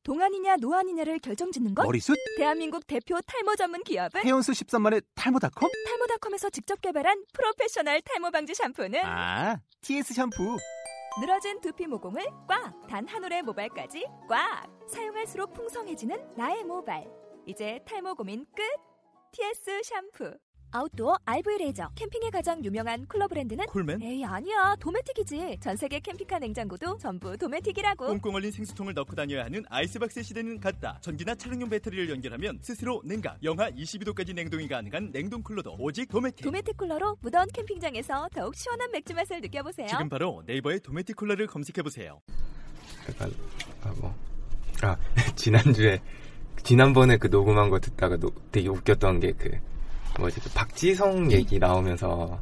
동안이냐 노안이냐를 결정짓는 것? 머리숱? 대한민국 대표 탈모 전문 기업은? 해온수 13만의 탈모닷컴? 탈모닷컴에서 직접 개발한 프로페셔널 탈모 방지 샴푸는? TS 샴푸. 늘어진 두피 모공을 꽉! 단 한 올의 모발까지 꽉! 사용할수록 풍성해지는 나의 모발. 이제 탈모 고민 끝! TS 샴푸. 아웃도어 RV 레저. 캠핑에 가장 유명한 쿨러 브랜드는? 콜맨? 에이 아니야, 도메틱이지. 전세계 캠핑카 냉장고도 전부 도메틱이라고. 꽁꽁 얼린 생수통을 넣고 다녀야 하는 아이스박스 시대는 갔다. 전기나 차량용 배터리를 연결하면 스스로 냉각, 영하 22도까지 냉동이 가능한 냉동 쿨러도 오직 도메틱. 도메틱 쿨러로 무더운 캠핑장에서 더욱 시원한 맥주 맛을 느껴보세요. 지금 바로 네이버에 도메틱 쿨러를 검색해보세요. 약간 지난번에 그 녹음한 거 듣다가 되게 웃겼던 게 박지성 얘기 나오면서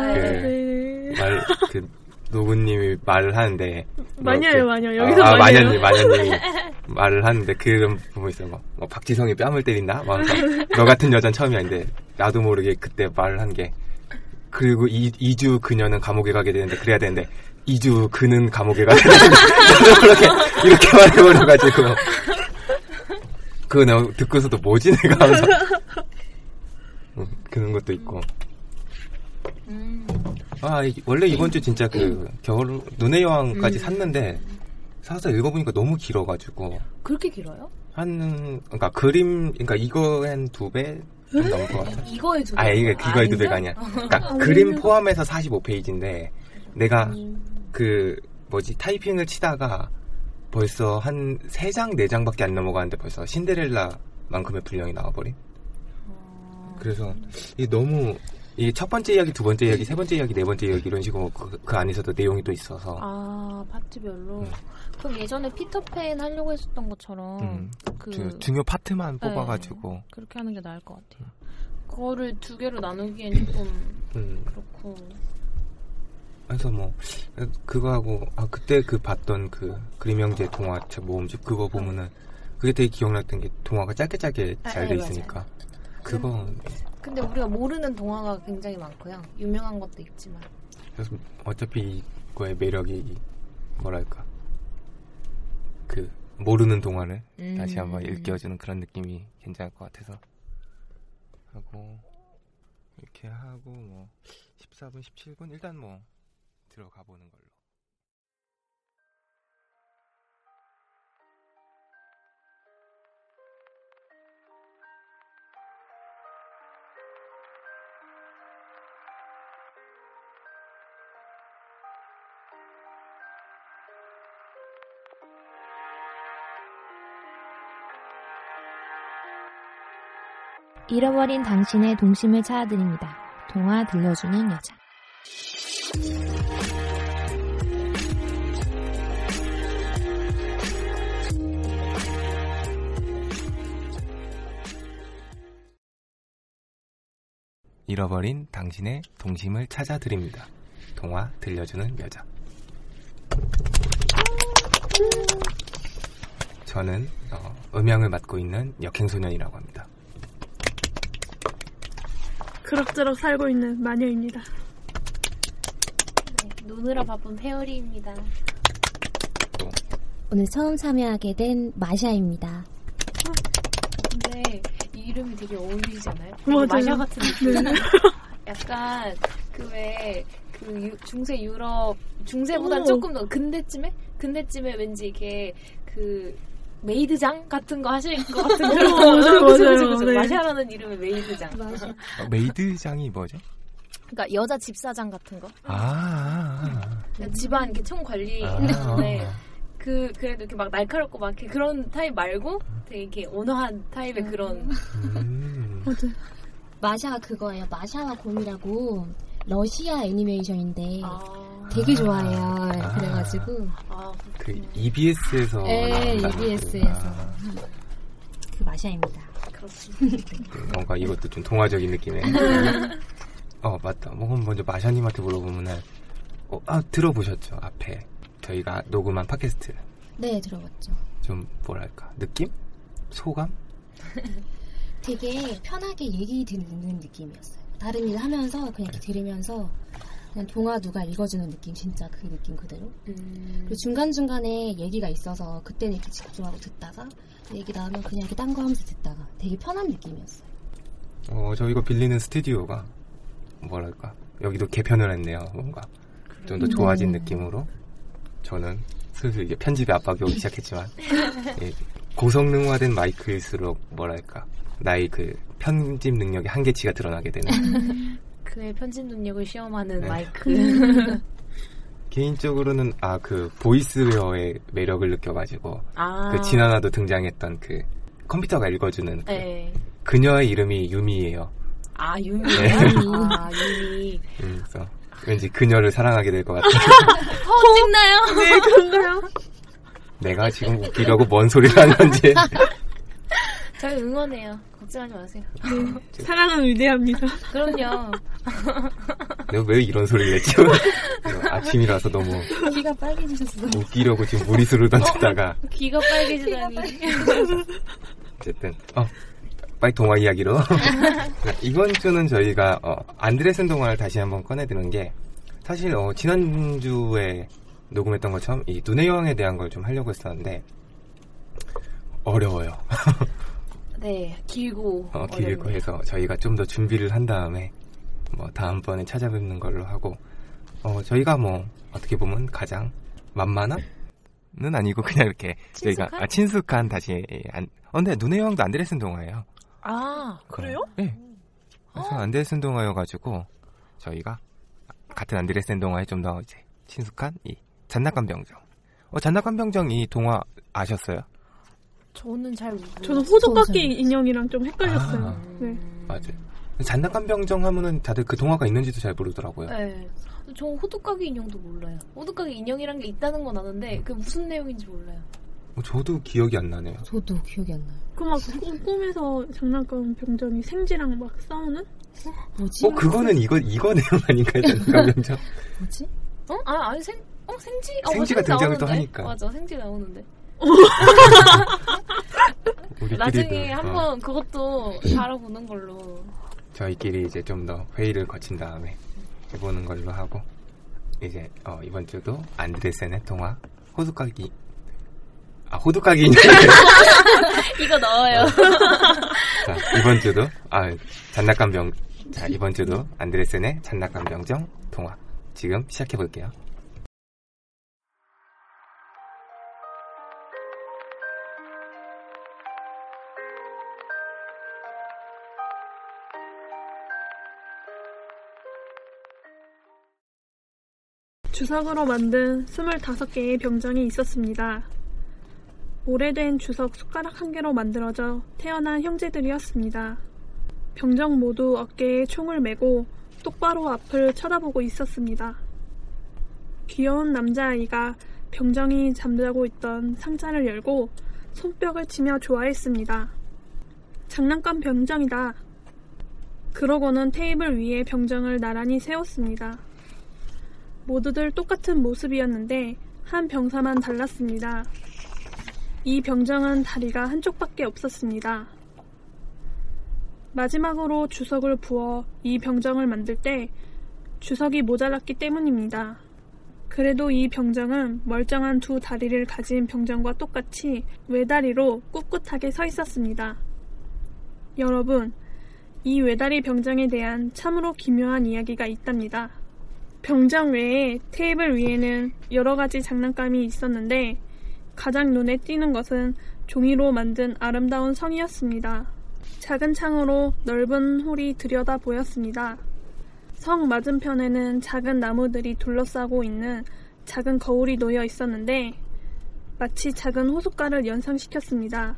노구님이 말을 하는데 마녀요 여기서 마녀님이 말을 하는데 그런 부분 있어요. 뭐 박지성이 뺨을 때린다? 너 같은 여자는 처음이 아닌데 나도 모르게 그때 말을 한 게 그리고 2주 그녀는 감옥에 가게 되는데 그래야 되는데 2주 그는 감옥에 가게 되는데 이렇게 말해버려가지고 그거 내가 듣고서도 뭐지 내가 하면서 그런 것도 있고. 원래 이번 주 진짜 겨울 눈의 여왕까지 샀는데 사서 읽어보니까 너무 길어가지고. 그렇게 길어요? 그러니까 이거에 한 2배 좀 넘을 것 같아. 이거에 2배? 이거에 2배가 아니야. 그러니까 그림 포함해서 45페이지인데 내가 타이핑을 치다가 벌써 한 3장, 4장밖에 안 넘어가는데 벌써 신데렐라만큼의 분량이 나와버린? 그래서 이게 너무 이게 첫 번째 이야기, 두 번째 이야기, 세 번째 이야기, 네 번째 이야기 이런 식으로 그 안에서도 내용이 또 있어서 파트별로. 그럼 예전에 피터팬 하려고 했었던 것처럼 중요 파트만 뽑아가지고 그렇게 하는 게 나을 것 같아요. 그거를 2개로 나누기엔 조금 그렇고. 그래서 그거하고 그때 봤던 그림 형제 동화책 모음집 그거 보면은 그게 되게 기억났던 게 동화가 짧게 잘 돼 있으니까. 그거. 근데 우리가 모르는 동화가 굉장히 많고요. 유명한 것도 있지만. 그래서 어차피 이거의 매력이 뭐랄까 모르는 동화를 다시 한번 일깨워주는 그런 느낌이 괜찮을 것 같아서 하고 이렇게 하고 14분, 17분 일단 들어가 보는 걸로. 잃어버린 당신의 동심을 찾아드립니다. 동화 들려주는 여자. 잃어버린 당신의 동심을 찾아드립니다. 동화 들려주는 여자. 저는 음향을 맡고 있는 역행소년이라고 합니다. 그럭저럭 살고 있는 마녀입니다. 노느라 바쁜 페어리입니다. 오늘 처음 참여하게 된 마샤입니다. 근데 이 이름이 되게 어울리잖아요. 맞아요. 마샤 같은 느낌. 약간 중세 유럽 중세보다 조금 더 근대쯤에 왠지 이렇게 메이드장 같은 거 하실 것 같은 그런 맞아요. 마샤라는 이름의 메이드장. 메이드장이 뭐죠? 그러니까 여자 집사장 같은 거. 그러니까 집안 이렇게 총 관리. 네. 그래도 이렇게 막 날카롭고 막 이렇게 그런 타입 말고 되게 이렇게 온화한 타입의 그런. 맞아요. 마샤가 그거예요. 마샤와 곰이라고 러시아 애니메이션인데 되게 좋아해요. 그래가지고 EBS에서 EBS에서 그 마샤입니다. 그렇습니다. 뭔가 이것도 좀 동화적인 느낌이네. 맞다. 그럼 먼저 마샤님한테 물어보면은 들어보셨죠? 앞에 저희가 녹음한 팟캐스트. 네, 들어봤죠. 좀 뭐랄까 느낌? 소감? 되게 편하게 얘기 듣는 느낌이었어요. 다른 일 하면서 그냥 이렇게 들으면서 그냥 동화 누가 읽어주는 느낌, 진짜 그 느낌 그대로. 그리고 중간중간에 얘기가 있어서 그때는 이렇게 집중하고 듣다가 얘기 나오면 그냥 이렇게 딴 거 하면서 듣다가 되게 편한 느낌이었어요. 저희가 빌리는 스튜디오가 뭐랄까 여기도 개편을 했네요. 뭔가 좀 더 좋아진 느낌으로. 저는 슬슬 이제 편집에 압박이 오기 시작했지만 고성능화된 마이크일수록 뭐랄까 나의 그 편집 능력의 한계치가 드러나게 되는 그의 편집 능력을 시험하는 네. 마이크. 개인적으로는 그 보이스웨어의 매력을 느껴가지고 그 지난화도 등장했던 그 컴퓨터가 읽어주는 네. 그녀의 이름이 유미예요. 유미. 네. 유미. 그래서 왠지 그녀를 사랑하게 될 것 같아요. 찍나요? 네, 그런가요? 내가 지금 웃기려고 뭔 소리를 하는 건지. 저희 응원해요. 걱정하지 마세요. 네, 사랑은 위대합니다. 그럼요. 내가 왜 이런 소리를 냈지? 아침이라서 너무 귀가 빨개지셨어. 웃기려고 지금 무리수를 던졌다가 귀가 빨개지다니. 어쨌든 빨리 동화 이야기로. 이번 주는 저희가 안드레센 동화를 다시 한번 꺼내드는 게 사실 지난주에 녹음했던 것처럼 이 눈의 여왕에 대한 걸 좀 하려고 했었는데 어려워요. 네, 길고 길고 해서 저희가 좀 더 준비를 한 다음에 다음번에 찾아뵙는 걸로 하고 저희가 어떻게 보면 가장 만만한? 는 아니고 그냥 이렇게 친숙한? 저희가 친숙한 다시 근데 눈의 여왕도 안드레센 동화예요. 그래요? 네. 그래서 안드레센 동화여가지고 저희가 같은 안드레센 동화에 좀 더 이제 친숙한 이 잔낙관 병정. 잔낙관 병정 이 동화 아셨어요? 저는 잘 모르겠어요. 저는 호두깎이 인형이랑 좀 헷갈렸어요. 네. 맞아요. 잔낙관 병정 하면은 다들 그 동화가 있는지도 잘 모르더라고요. 네. 저 호두까기 인형도 몰라요. 호두까기 인형이란 게 있다는 건 아는데 그게 무슨 내용인지 몰라요. 저도 기억이 안 나네요. 저도 기억이 안 나요. 그 막 꿈에서 장난감 병정이 생지랑 막 싸우는? 뭐지? 그거는 이거 내용 아닌가요? 잔낙관 병정? 뭐지? 아니 생지? 생지가 등장을 또 나오는데? 하니까. 맞아, 생지 나오는데. 우리끼리도, 나중에 한번 그것도 알아보는 걸로. 저희끼리 이제 좀 더 회의를 거친 다음에 해보는 걸로 하고 이제 이번 주도 안드레센의 동화 호두까기 인형 이거 넣어요. 자, 이번 주도 이번 주도 안드레센의 잔낙관 병정 동화 지금 시작해 볼게요. 주석으로 만든 25개의 병정이 있었습니다. 오래된 주석 숟가락 한 개로 만들어져 태어난 형제들이었습니다. 병정 모두 어깨에 총을 메고 똑바로 앞을 쳐다보고 있었습니다. 귀여운 남자아이가 병정이 잠자고 있던 상자를 열고 손뼉을 치며 좋아했습니다. 장난감 병정이다. 그러고는 테이블 위에 병정을 나란히 세웠습니다. 모두들 똑같은 모습이었는데 한 병사만 달랐습니다. 이 병정은 다리가 한쪽밖에 없었습니다. 마지막으로 주석을 부어 이 병정을 만들 때 주석이 모자랐기 때문입니다. 그래도 이 병정은 멀쩡한 두 다리를 가진 병정과 똑같이 외다리로 꿋꿋하게 서 있었습니다. 여러분, 이 외다리 병정에 대한 참으로 기묘한 이야기가 있답니다. 병정 외에 테이블 위에는 여러 가지 장난감이 있었는데 가장 눈에 띄는 것은 종이로 만든 아름다운 성이었습니다. 작은 창으로 넓은 홀이 들여다 보였습니다. 성 맞은편에는 작은 나무들이 둘러싸고 있는 작은 거울이 놓여 있었는데 마치 작은 호숫가를 연상시켰습니다.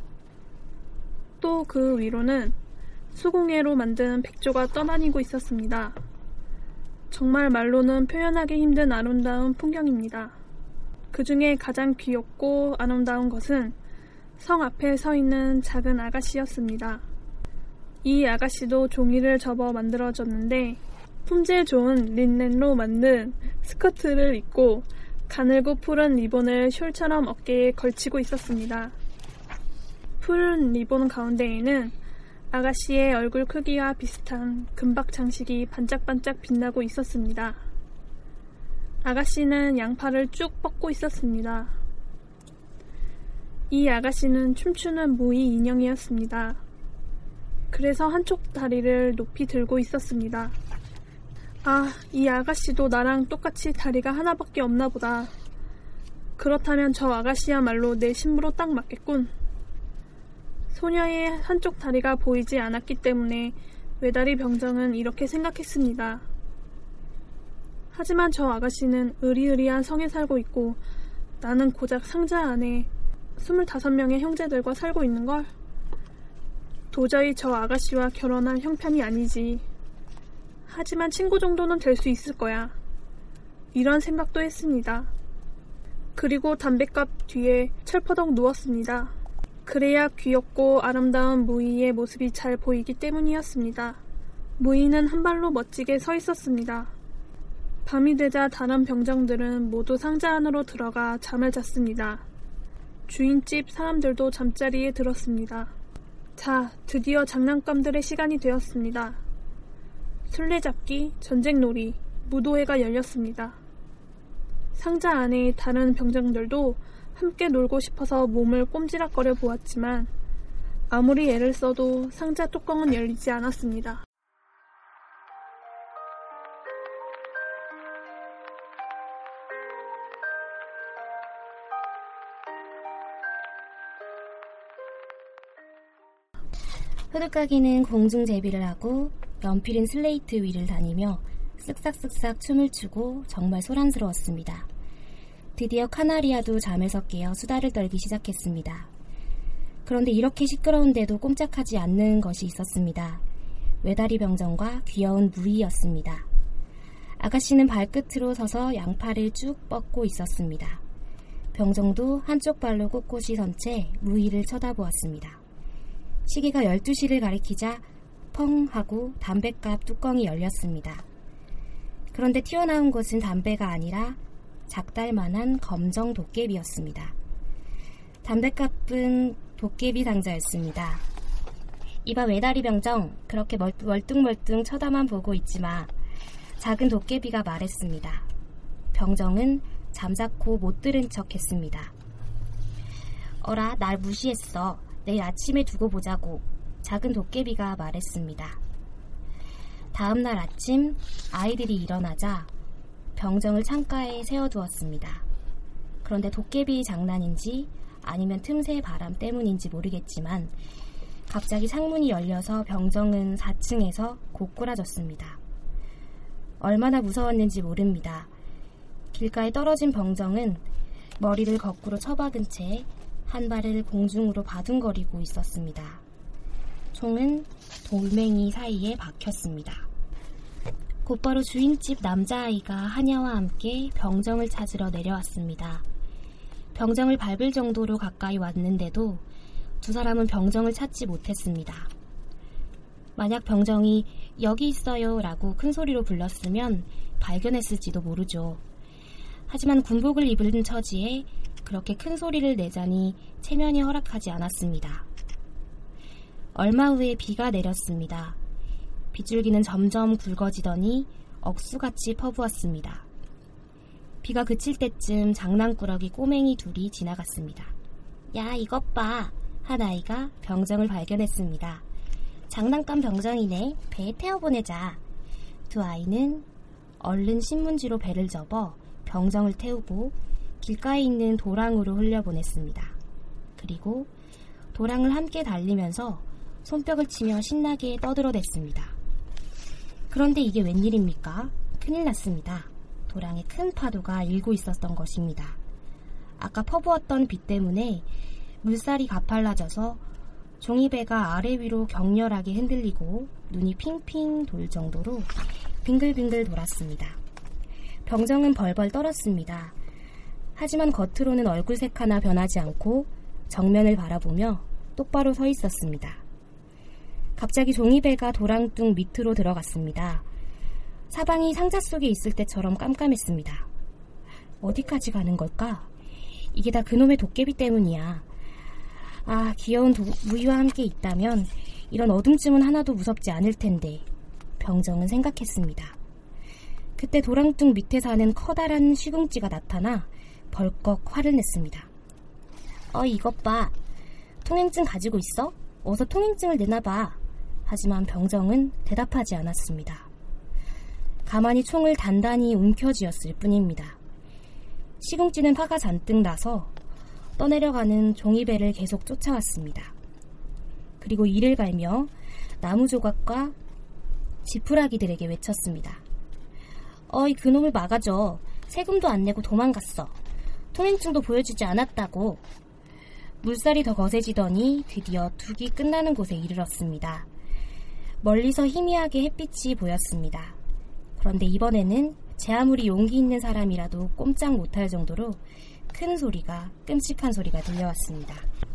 또 그 위로는 수공예로 만든 백조가 떠다니고 있었습니다. 정말 말로는 표현하기 힘든 아름다운 풍경입니다. 그 중에 가장 귀엽고 아름다운 것은 성 앞에 서 있는 작은 아가씨였습니다. 이 아가씨도 종이를 접어 만들어졌는데 품질 좋은 린넨로 만든 스커트를 입고 가늘고 푸른 리본을 숄처럼 어깨에 걸치고 있었습니다. 푸른 리본 가운데에는 아가씨의 얼굴 크기와 비슷한 금박 장식이 반짝반짝 빛나고 있었습니다. 아가씨는 양팔을 쭉 뻗고 있었습니다. 이 아가씨는 춤추는 무의 인형이었습니다. 그래서 한쪽 다리를 높이 들고 있었습니다. 아, 이 아가씨도 나랑 똑같이 다리가 하나밖에 없나 보다. 그렇다면 저 아가씨야말로 내 신부로 딱 맞겠군. 소녀의 한쪽 다리가 보이지 않았기 때문에 외다리 병정은 이렇게 생각했습니다. 하지만 저 아가씨는 으리으리한 성에 살고 있고 나는 고작 상자 안에 25명의 형제들과 살고 있는걸? 도저히 저 아가씨와 결혼할 형편이 아니지. 하지만 친구 정도는 될 수 있을 거야. 이런 생각도 했습니다. 그리고 담뱃갑 뒤에 철퍼덕 누웠습니다. 그래야 귀엽고 아름다운 무이의 모습이 잘 보이기 때문이었습니다. 무이는 한 발로 멋지게 서 있었습니다. 밤이 되자 다른 병정들은 모두 상자 안으로 들어가 잠을 잤습니다. 주인집 사람들도 잠자리에 들었습니다. 자, 드디어 장난감들의 시간이 되었습니다. 술래잡기, 전쟁놀이, 무도회가 열렸습니다. 상자 안에 다른 병정들도 함께 놀고 싶어서 몸을 꼼지락거려 보았지만 아무리 애를 써도 상자 뚜껑은 열리지 않았습니다. 호들까기는 공중제비를 하고 연필은 슬레이트 위를 다니며 쓱싹쓱싹 춤을 추고 정말 소란스러웠습니다. 드디어 카나리아도 잠에서 깨어 수다를 떨기 시작했습니다. 그런데 이렇게 시끄러운데도 꼼짝하지 않는 것이 있었습니다. 외다리 병정과 귀여운 무이였습니다. 아가씨는 발끝으로 서서 양팔을 쭉 뻗고 있었습니다. 병정도 한쪽 발로 꼿꼿이 선 채 무이를 쳐다보았습니다. 시계가 12시를 가리키자 펑 하고 담뱃갑 뚜껑이 열렸습니다. 그런데 튀어나온 것은 담배가 아니라 작달만한 검정 도깨비였습니다. 담뱃갑은 도깨비 상자였습니다. 이봐 외다리 병정, 그렇게 멀뚱멀뚱 쳐다만 보고 있지마. 작은 도깨비가 말했습니다. 병정은 잠자코 못 들은 척 했습니다. 어라, 날 무시했어. 내일 아침에 두고 보자고. 작은 도깨비가 말했습니다. 다음날 아침 아이들이 일어나자 병정을 창가에 세워두었습니다. 그런데 도깨비 장난인지 아니면 틈새 바람 때문인지 모르겠지만 갑자기 창문이 열려서 병정은 4층에서 고꾸라졌습니다. 얼마나 무서웠는지 모릅니다. 길가에 떨어진 병정은 머리를 거꾸로 처박은 채 한 발을 공중으로 바둥거리고 있었습니다. 총은 돌멩이 사이에 박혔습니다. 곧바로 주인집 남자아이가 하냐와 함께 병정을 찾으러 내려왔습니다. 병정을 밟을 정도로 가까이 왔는데도 두 사람은 병정을 찾지 못했습니다. 만약 병정이 여기 있어요 라고 큰 소리로 불렀으면 발견했을지도 모르죠. 하지만 군복을 입은 처지에 그렇게 큰 소리를 내자니 체면이 허락하지 않았습니다. 얼마 후에 비가 내렸습니다. 빗줄기는 점점 굵어지더니 억수같이 퍼부었습니다. 비가 그칠 때쯤 장난꾸러기 꼬맹이 둘이 지나갔습니다. 야, 이것 봐. 한 아이가 병정을 발견했습니다. 장난감 병정이네. 배에 태워보내자. 두 아이는 얼른 신문지로 배를 접어 병정을 태우고 길가에 있는 도랑으로 흘려보냈습니다. 그리고 도랑을 함께 달리면서 손뼉을 치며 신나게 떠들어댔습니다. 그런데 이게 웬일입니까? 큰일 났습니다. 도랑에 큰 파도가 일고 있었던 것입니다. 아까 퍼부었던 비 때문에 물살이 가팔라져서 종이배가 아래 위로 격렬하게 흔들리고 눈이 핑핑 돌 정도로 빙글빙글 돌았습니다. 병정은 벌벌 떨었습니다. 하지만 겉으로는 얼굴색 하나 변하지 않고 정면을 바라보며 똑바로 서 있었습니다. 갑자기 종이배가 도랑뚱 밑으로 들어갔습니다. 사방이 상자 속에 있을 때처럼 깜깜했습니다. 어디까지 가는 걸까? 이게 다 그놈의 도깨비 때문이야. 아, 귀여운 무이와 함께 있다면 이런 어둠쯤은 하나도 무섭지 않을 텐데 병정은 생각했습니다. 그때 도랑둑 밑에 사는 커다란 시궁찌가 나타나 벌컥 화를 냈습니다. 이것 봐. 통행증 가지고 있어? 어서 통행증을 내놔봐. 하지만 병정은 대답하지 않았습니다. 가만히 총을 단단히 움켜쥐었을 뿐입니다. 시궁찌는 화가 잔뜩 나서 떠내려가는 종이배를 계속 쫓아왔습니다. 그리고 이를 갈며 나무 조각과 지푸라기들에게 외쳤습니다. 그놈을 막아줘. 세금도 안 내고 도망갔어. 통행증도 보여주지 않았다고. 물살이 더 거세지더니 드디어 둑이 끝나는 곳에 이르렀습니다. 멀리서 희미하게 햇빛이 보였습니다. 그런데 이번에는 제 아무리 용기 있는 사람이라도 꼼짝 못할 정도로 큰 소리가, 끔찍한 소리가 들려왔습니다.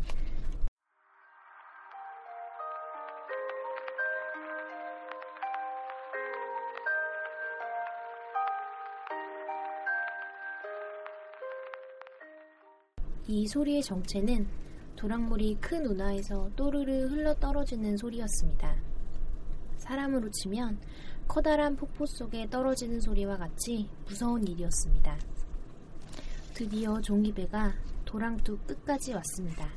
이 소리의 정체는 도랑물이 큰 운하에서 또르르 흘러 떨어지는 소리였습니다. 사람으로 치면 커다란 폭포 속에 떨어지는 소리와 같이 무서운 일이었습니다. 드디어 종이배가 도랑둑 끝까지 왔습니다.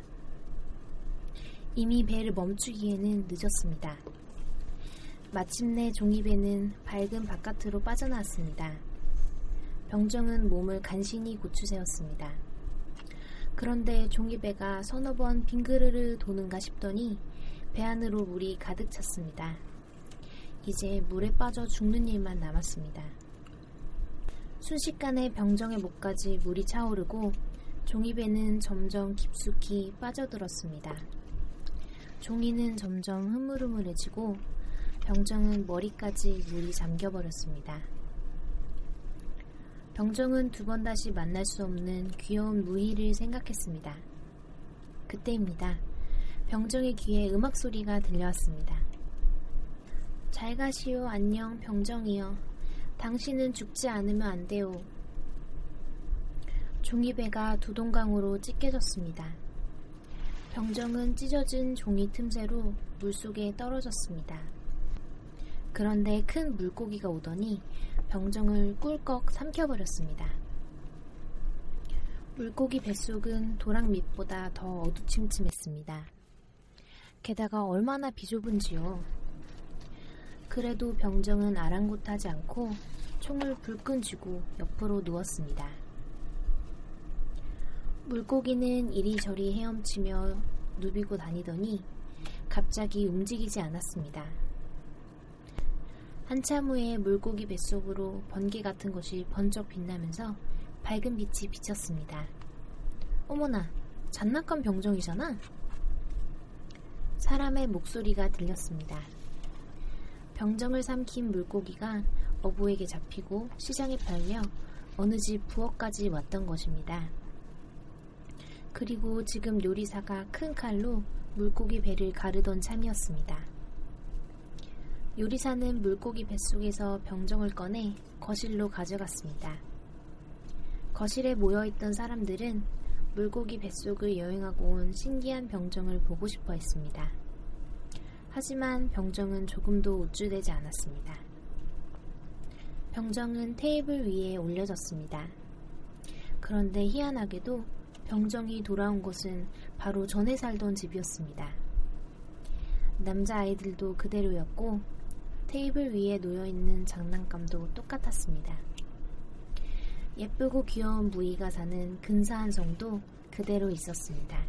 이미 배를 멈추기에는 늦었습니다. 마침내 종이배는 밝은 바깥으로 빠져나왔습니다. 병정은 몸을 간신히 고추세웠습니다. 그런데 종이배가 서너 번 빙그르르 도는가 싶더니 배 안으로 물이 가득 찼습니다. 이제 물에 빠져 죽는 일만 남았습니다. 순식간에 병정의 목까지 물이 차오르고 종이배는 점점 깊숙이 빠져들었습니다. 종이는 점점 흐물흐물해지고 병정은 머리까지 물이 잠겨버렸습니다. 병정은 두 번 다시 만날 수 없는 귀여운 무희를 생각했습니다. 그때입니다. 병정의 귀에 음악 소리가 들려왔습니다. 잘 가시오. 안녕 병정이여. 당신은 죽지 않으면 안 돼요. 종이배가 두동강으로 찢겨졌습니다. 병정은 찢어진 종이 틈새로 물속에 떨어졌습니다. 그런데 큰 물고기가 오더니 병정을 꿀꺽 삼켜버렸습니다. 물고기 뱃속은 도랑 밑보다 더 어두침침했습니다. 게다가 얼마나 비좁은지요. 그래도 병정은 아랑곳하지 않고 총을 불끈 쥐고 옆으로 누웠습니다. 물고기는 이리저리 헤엄치며 누비고 다니더니 갑자기 움직이지 않았습니다. 한참 후에 물고기 뱃속으로 번개 같은 것이 번쩍 빛나면서 밝은 빛이 비쳤습니다. 어머나, 장난감 병정이잖아? 사람의 목소리가 들렸습니다. 병정을 삼킨 물고기가 어부에게 잡히고 시장에 팔려 어느 집 부엌까지 왔던 것입니다. 그리고 지금 요리사가 큰 칼로 물고기 배를 가르던 참이었습니다. 요리사는 물고기 뱃속에서 병정을 꺼내 거실로 가져갔습니다. 거실에 모여있던 사람들은 물고기 뱃속을 여행하고 온 신기한 병정을 보고 싶어 했습니다. 하지만 병정은 조금도 우쭐대지 않았습니다. 병정은 테이블 위에 올려졌습니다. 그런데 희한하게도 병정이 돌아온 곳은 바로 전에 살던 집이었습니다. 남자아이들도 그대로였고 테이블 위에 놓여있는 장난감도 똑같았습니다. 예쁘고 귀여운 무희가 사는 근사한 성도 그대로 있었습니다.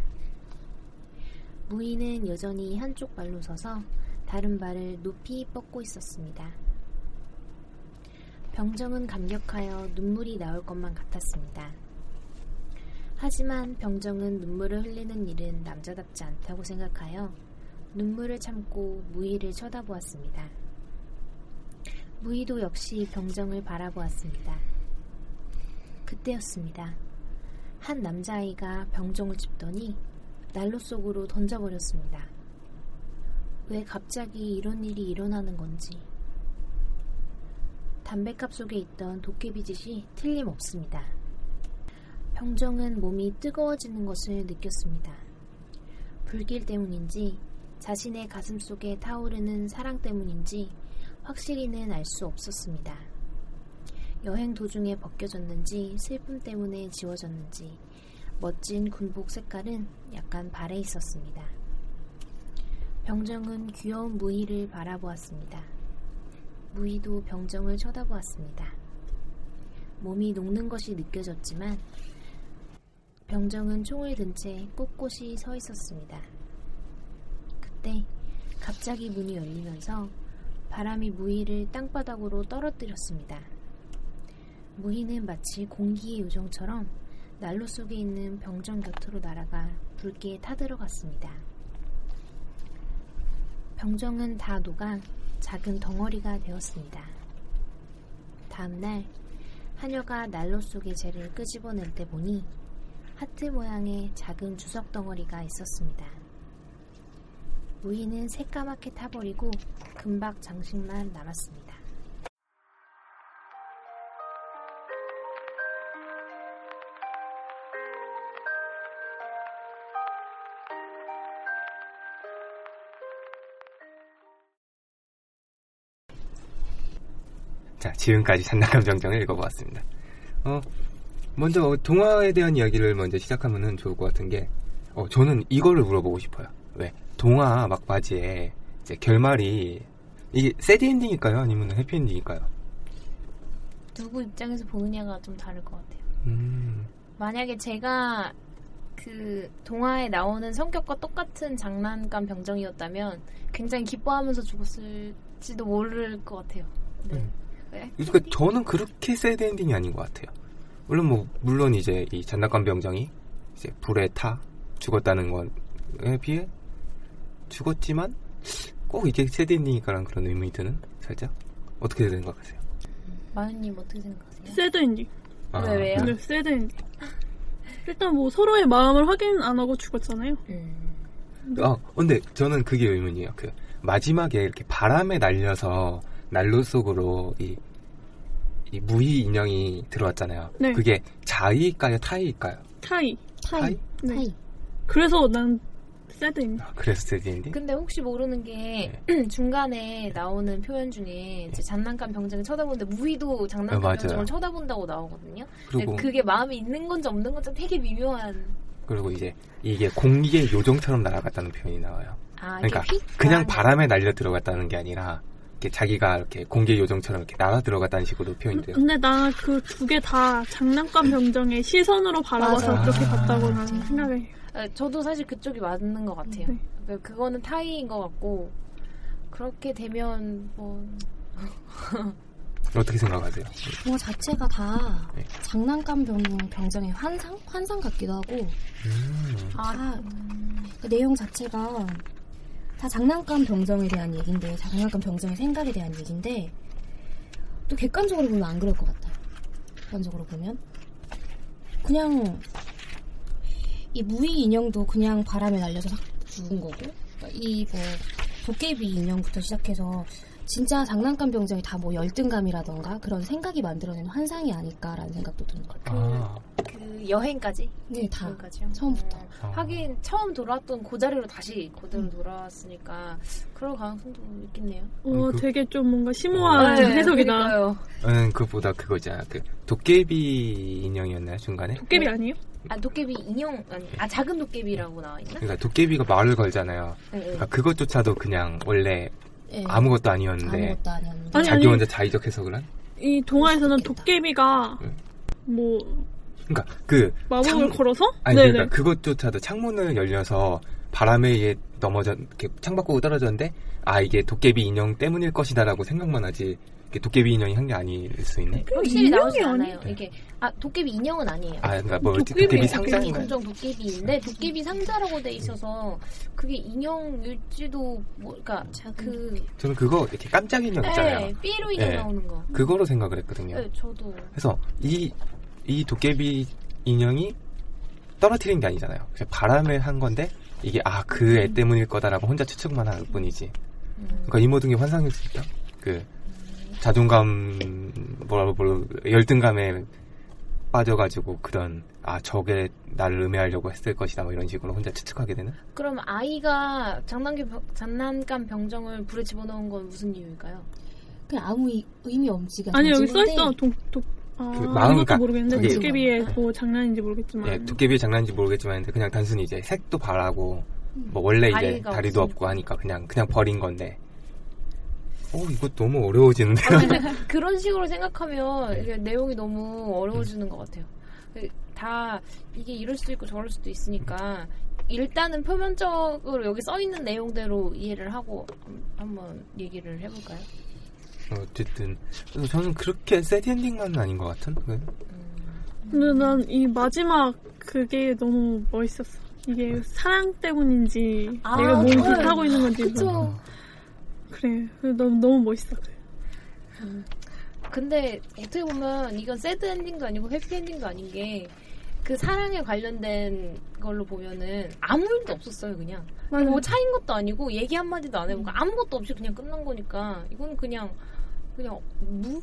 무희는 여전히 한쪽 발로 서서 다른 발을 높이 뻗고 있었습니다. 병정은 감격하여 눈물이 나올 것만 같았습니다. 하지만 병정은 눈물을 흘리는 일은 남자답지 않다고 생각하여 눈물을 참고 무희를 쳐다보았습니다. 무희도 역시 병정을 바라보았습니다. 그때였습니다. 한 남자아이가 병정을 짚더니 난로 속으로 던져버렸습니다. 왜 갑자기 이런 일이 일어나는 건지. 담뱃갑 속에 있던 도깨비짓이 틀림없습니다. 병정은 몸이 뜨거워지는 것을 느꼈습니다. 불길 때문인지 자신의 가슴 속에 타오르는 사랑 때문인지 확실히는 알 수 없었습니다. 여행 도중에 벗겨졌는지 슬픔 때문에 지워졌는지 멋진 군복 색깔은 약간 발해 있었습니다. 병정은 귀여운 무희를 바라보았습니다. 무희도 병정을 쳐다보았습니다. 몸이 녹는 것이 느껴졌지만 병정은 총을 든 채 꼿꼿이 서 있었습니다. 그때 갑자기 문이 열리면서 바람이 무희를 땅바닥으로 떨어뜨렸습니다. 무희는 마치 공기의 요정처럼 난로 속에 있는 병정 곁으로 날아가 붉게 타들어갔습니다. 병정은 다 녹아 작은 덩어리가 되었습니다. 다음날 하녀가 난로 속의 재를 끄집어낼 때 보니 하트 모양의 작은 주석 덩어리가 있었습니다. 무희는 새까맣게 타버리고 금박 장식만 남았습니다. 자, 지금까지 장난감 병정을 읽어보았습니다. 먼저 동화에 대한 이야기를 먼저 시작하면 좋을 것 같은 게, 저는 이거를 물어보고 싶어요. 왜 동화 막바지에 이제 결말이 이게 새드 엔딩일까요? 아니면 해피 엔딩일까요? 누구 입장에서 보느냐가 좀 다를 것 같아요. 만약에 제가 그 동화에 나오는 성격과 똑같은 장난감 병정이었다면 굉장히 기뻐하면서 죽었을지도 모를 것 같아요. 네. 그러니까 저는 그렇게 새드 엔딩이 아닌 것 같아요. 물론 이제 이 장난감 병정이 이제 불에 타 죽었다는 것에 비해 죽었지만 꼭 이게 새드 엔딩일까라는 그런 의문이 드는 살짝. 어떻게 생각하세요? 마윤님 어떻게 생각하세요? 새드 엔딩. 왜요? 네, 새드 엔딩. 일단 뭐 서로의 마음을 확인 안 하고 죽었잖아요. 근데 저는 그게 의문이에요. 그 마지막에 이렇게 바람에 날려서 난로 속으로 이 무희 인형이 들어왔잖아요. 네. 그게 자이일까요? 타이일까요? 타이. 네. 타이. 그래서 난 새드 엔딩. 그래서 새드 엔딩? 근데 혹시 모르는 게 중간에 나오는 표현 중에 이제 장난감 병정을 쳐다보는데 무희도 장난감 병정을 쳐다본다고 나오거든요. 그리고 그게 마음이 있는 건지 없는 건지 되게 미묘한. 그리고 이제 이게 공기의 요정처럼 날아갔다는 표현이 나와요. 그러니까 그냥 바람에 날려 들어갔다는 게 아니라 이렇게 자기가 이렇게 공기의 요정처럼 이렇게 날아 들어갔다는 식으로 표현이 돼요. 근데 나 그 두 개 다 장난감 병정의 시선으로 바라봐서 그렇게 봤다고 나는 생각을 해요. 저도 사실 그쪽이 맞는 것 같아요. 네. 그거는 타이인 것 같고 그렇게 되면 뭐 어떻게 생각하세요? 동화 자체가 다 장난감 병정의 환상 같기도 하고 그 내용 자체가 다 장난감 병정에 대한 얘기인데 장난감 병정의 생각에 대한 얘기인데 또 객관적으로 보면 안 그럴 것 같아요. 객관적으로 보면 그냥 이 무희 인형도 그냥 바람에 날려서 죽은 거고 이 뭐 도깨비 인형부터 시작해서 진짜 장난감 병정이 다 뭐 열등감이라던가 그런 생각이 만들어낸 환상이 아닐까라는 생각도 드는 것 같아요. 그 여행까지? 네, 다 여행까지요? 처음부터. 하긴 처음 돌아왔던 그 자리로 다시 그대로 돌아왔으니까 그럴 가능성도 있겠네요. 되게 좀 뭔가 심오한 해석이다. 그것보다 그거잖아. 그 도깨비 인형이었나요 중간에? 도깨비 아니에요? 도깨비 인형 작은 도깨비라고 나와 있나? 그러니까 도깨비가 말을 걸잖아요. 그러니까 그것조차도 그냥 원래 아무것도 아니었는데 자기 혼자 자의적 해석을 한? 이 동화에서는 도깨비가 뭐 그러니까 그 마법을 걸어서? 그러니까 그것조차도 창문을 열려서 바람에 의해 이렇게 창밖으로 떨어졌는데 이게 도깨비 인형 때문일 것이다라고 생각만 하지 도깨비 인형이 한 게 아닐 수 있네. 확실히 나오지 않아요. 이게 도깨비 인형은 아니에요. 그러니까 뭐 도깨비 상자인가요? 공정 도깨비인데 도깨비 상자라고 돼 있어서 그게 인형일지도 그러니까 저는 그거 이렇게 깜짝 인형 있잖아요. 삐에로 인형 나오는 거. 그거로 생각을 했거든요. 네, 저도. 그래서 이 도깨비 인형이 떨어뜨린 게 아니잖아요. 바람에 한 건데 이게 그 애 때문일 거다라고 혼자 추측만 할 뿐이지. 그러니까 이 모든 게 환상일 수 있다. 그 자존감 열등감에 빠져가지고 그런 저게 나를 음해하려고 했을 것이다 뭐 이런 식으로 혼자 추측하게 되는? 그럼 아이가 장난감 병정을 불에 집어넣은 건 무슨 이유일까요? 그냥 아무 의미 없지가. 아니 여기 써있어. 마음가 이것도 모르겠는데 그게- 도깨비의 뭐 장난인지 모르겠지만. 예, 도깨비의 장난인지 모르겠지만 그냥 단순히 이제 색도 바라고 뭐 원래 이제 다리가 다리도 없으니까. 없고 하니까 그냥 버린 건데. 이거 너무 어려워지는데요. 그런 식으로 생각하면 네. 이게 내용이 너무 어려워지는 것 같아요. 다 이게 이럴 수도 있고 저럴 수도 있으니까 일단은 표면적으로 여기 써있는 내용대로 이해를 하고 한번 얘기를 해볼까요? 어쨌든 그래서 저는 그렇게 새드 엔딩만은 아닌 것 같은. 근데 난 이 마지막 그게 너무 멋있었어. 이게 사랑 때문인지 내가 몸 불타고 있는 건지. 그쵸. 그래. 너무 멋있어. 근데 어떻게 보면 이건 새드 엔딩도 아니고 해피 엔딩도 아닌 게 그 사랑에 관련된 걸로 보면은 아무 일도 없었어요. 그냥 맞아. 뭐 차인 것도 아니고 얘기 한마디도 안 해보고 아무것도 없이 그냥 끝난 거니까 이건 그냥 무?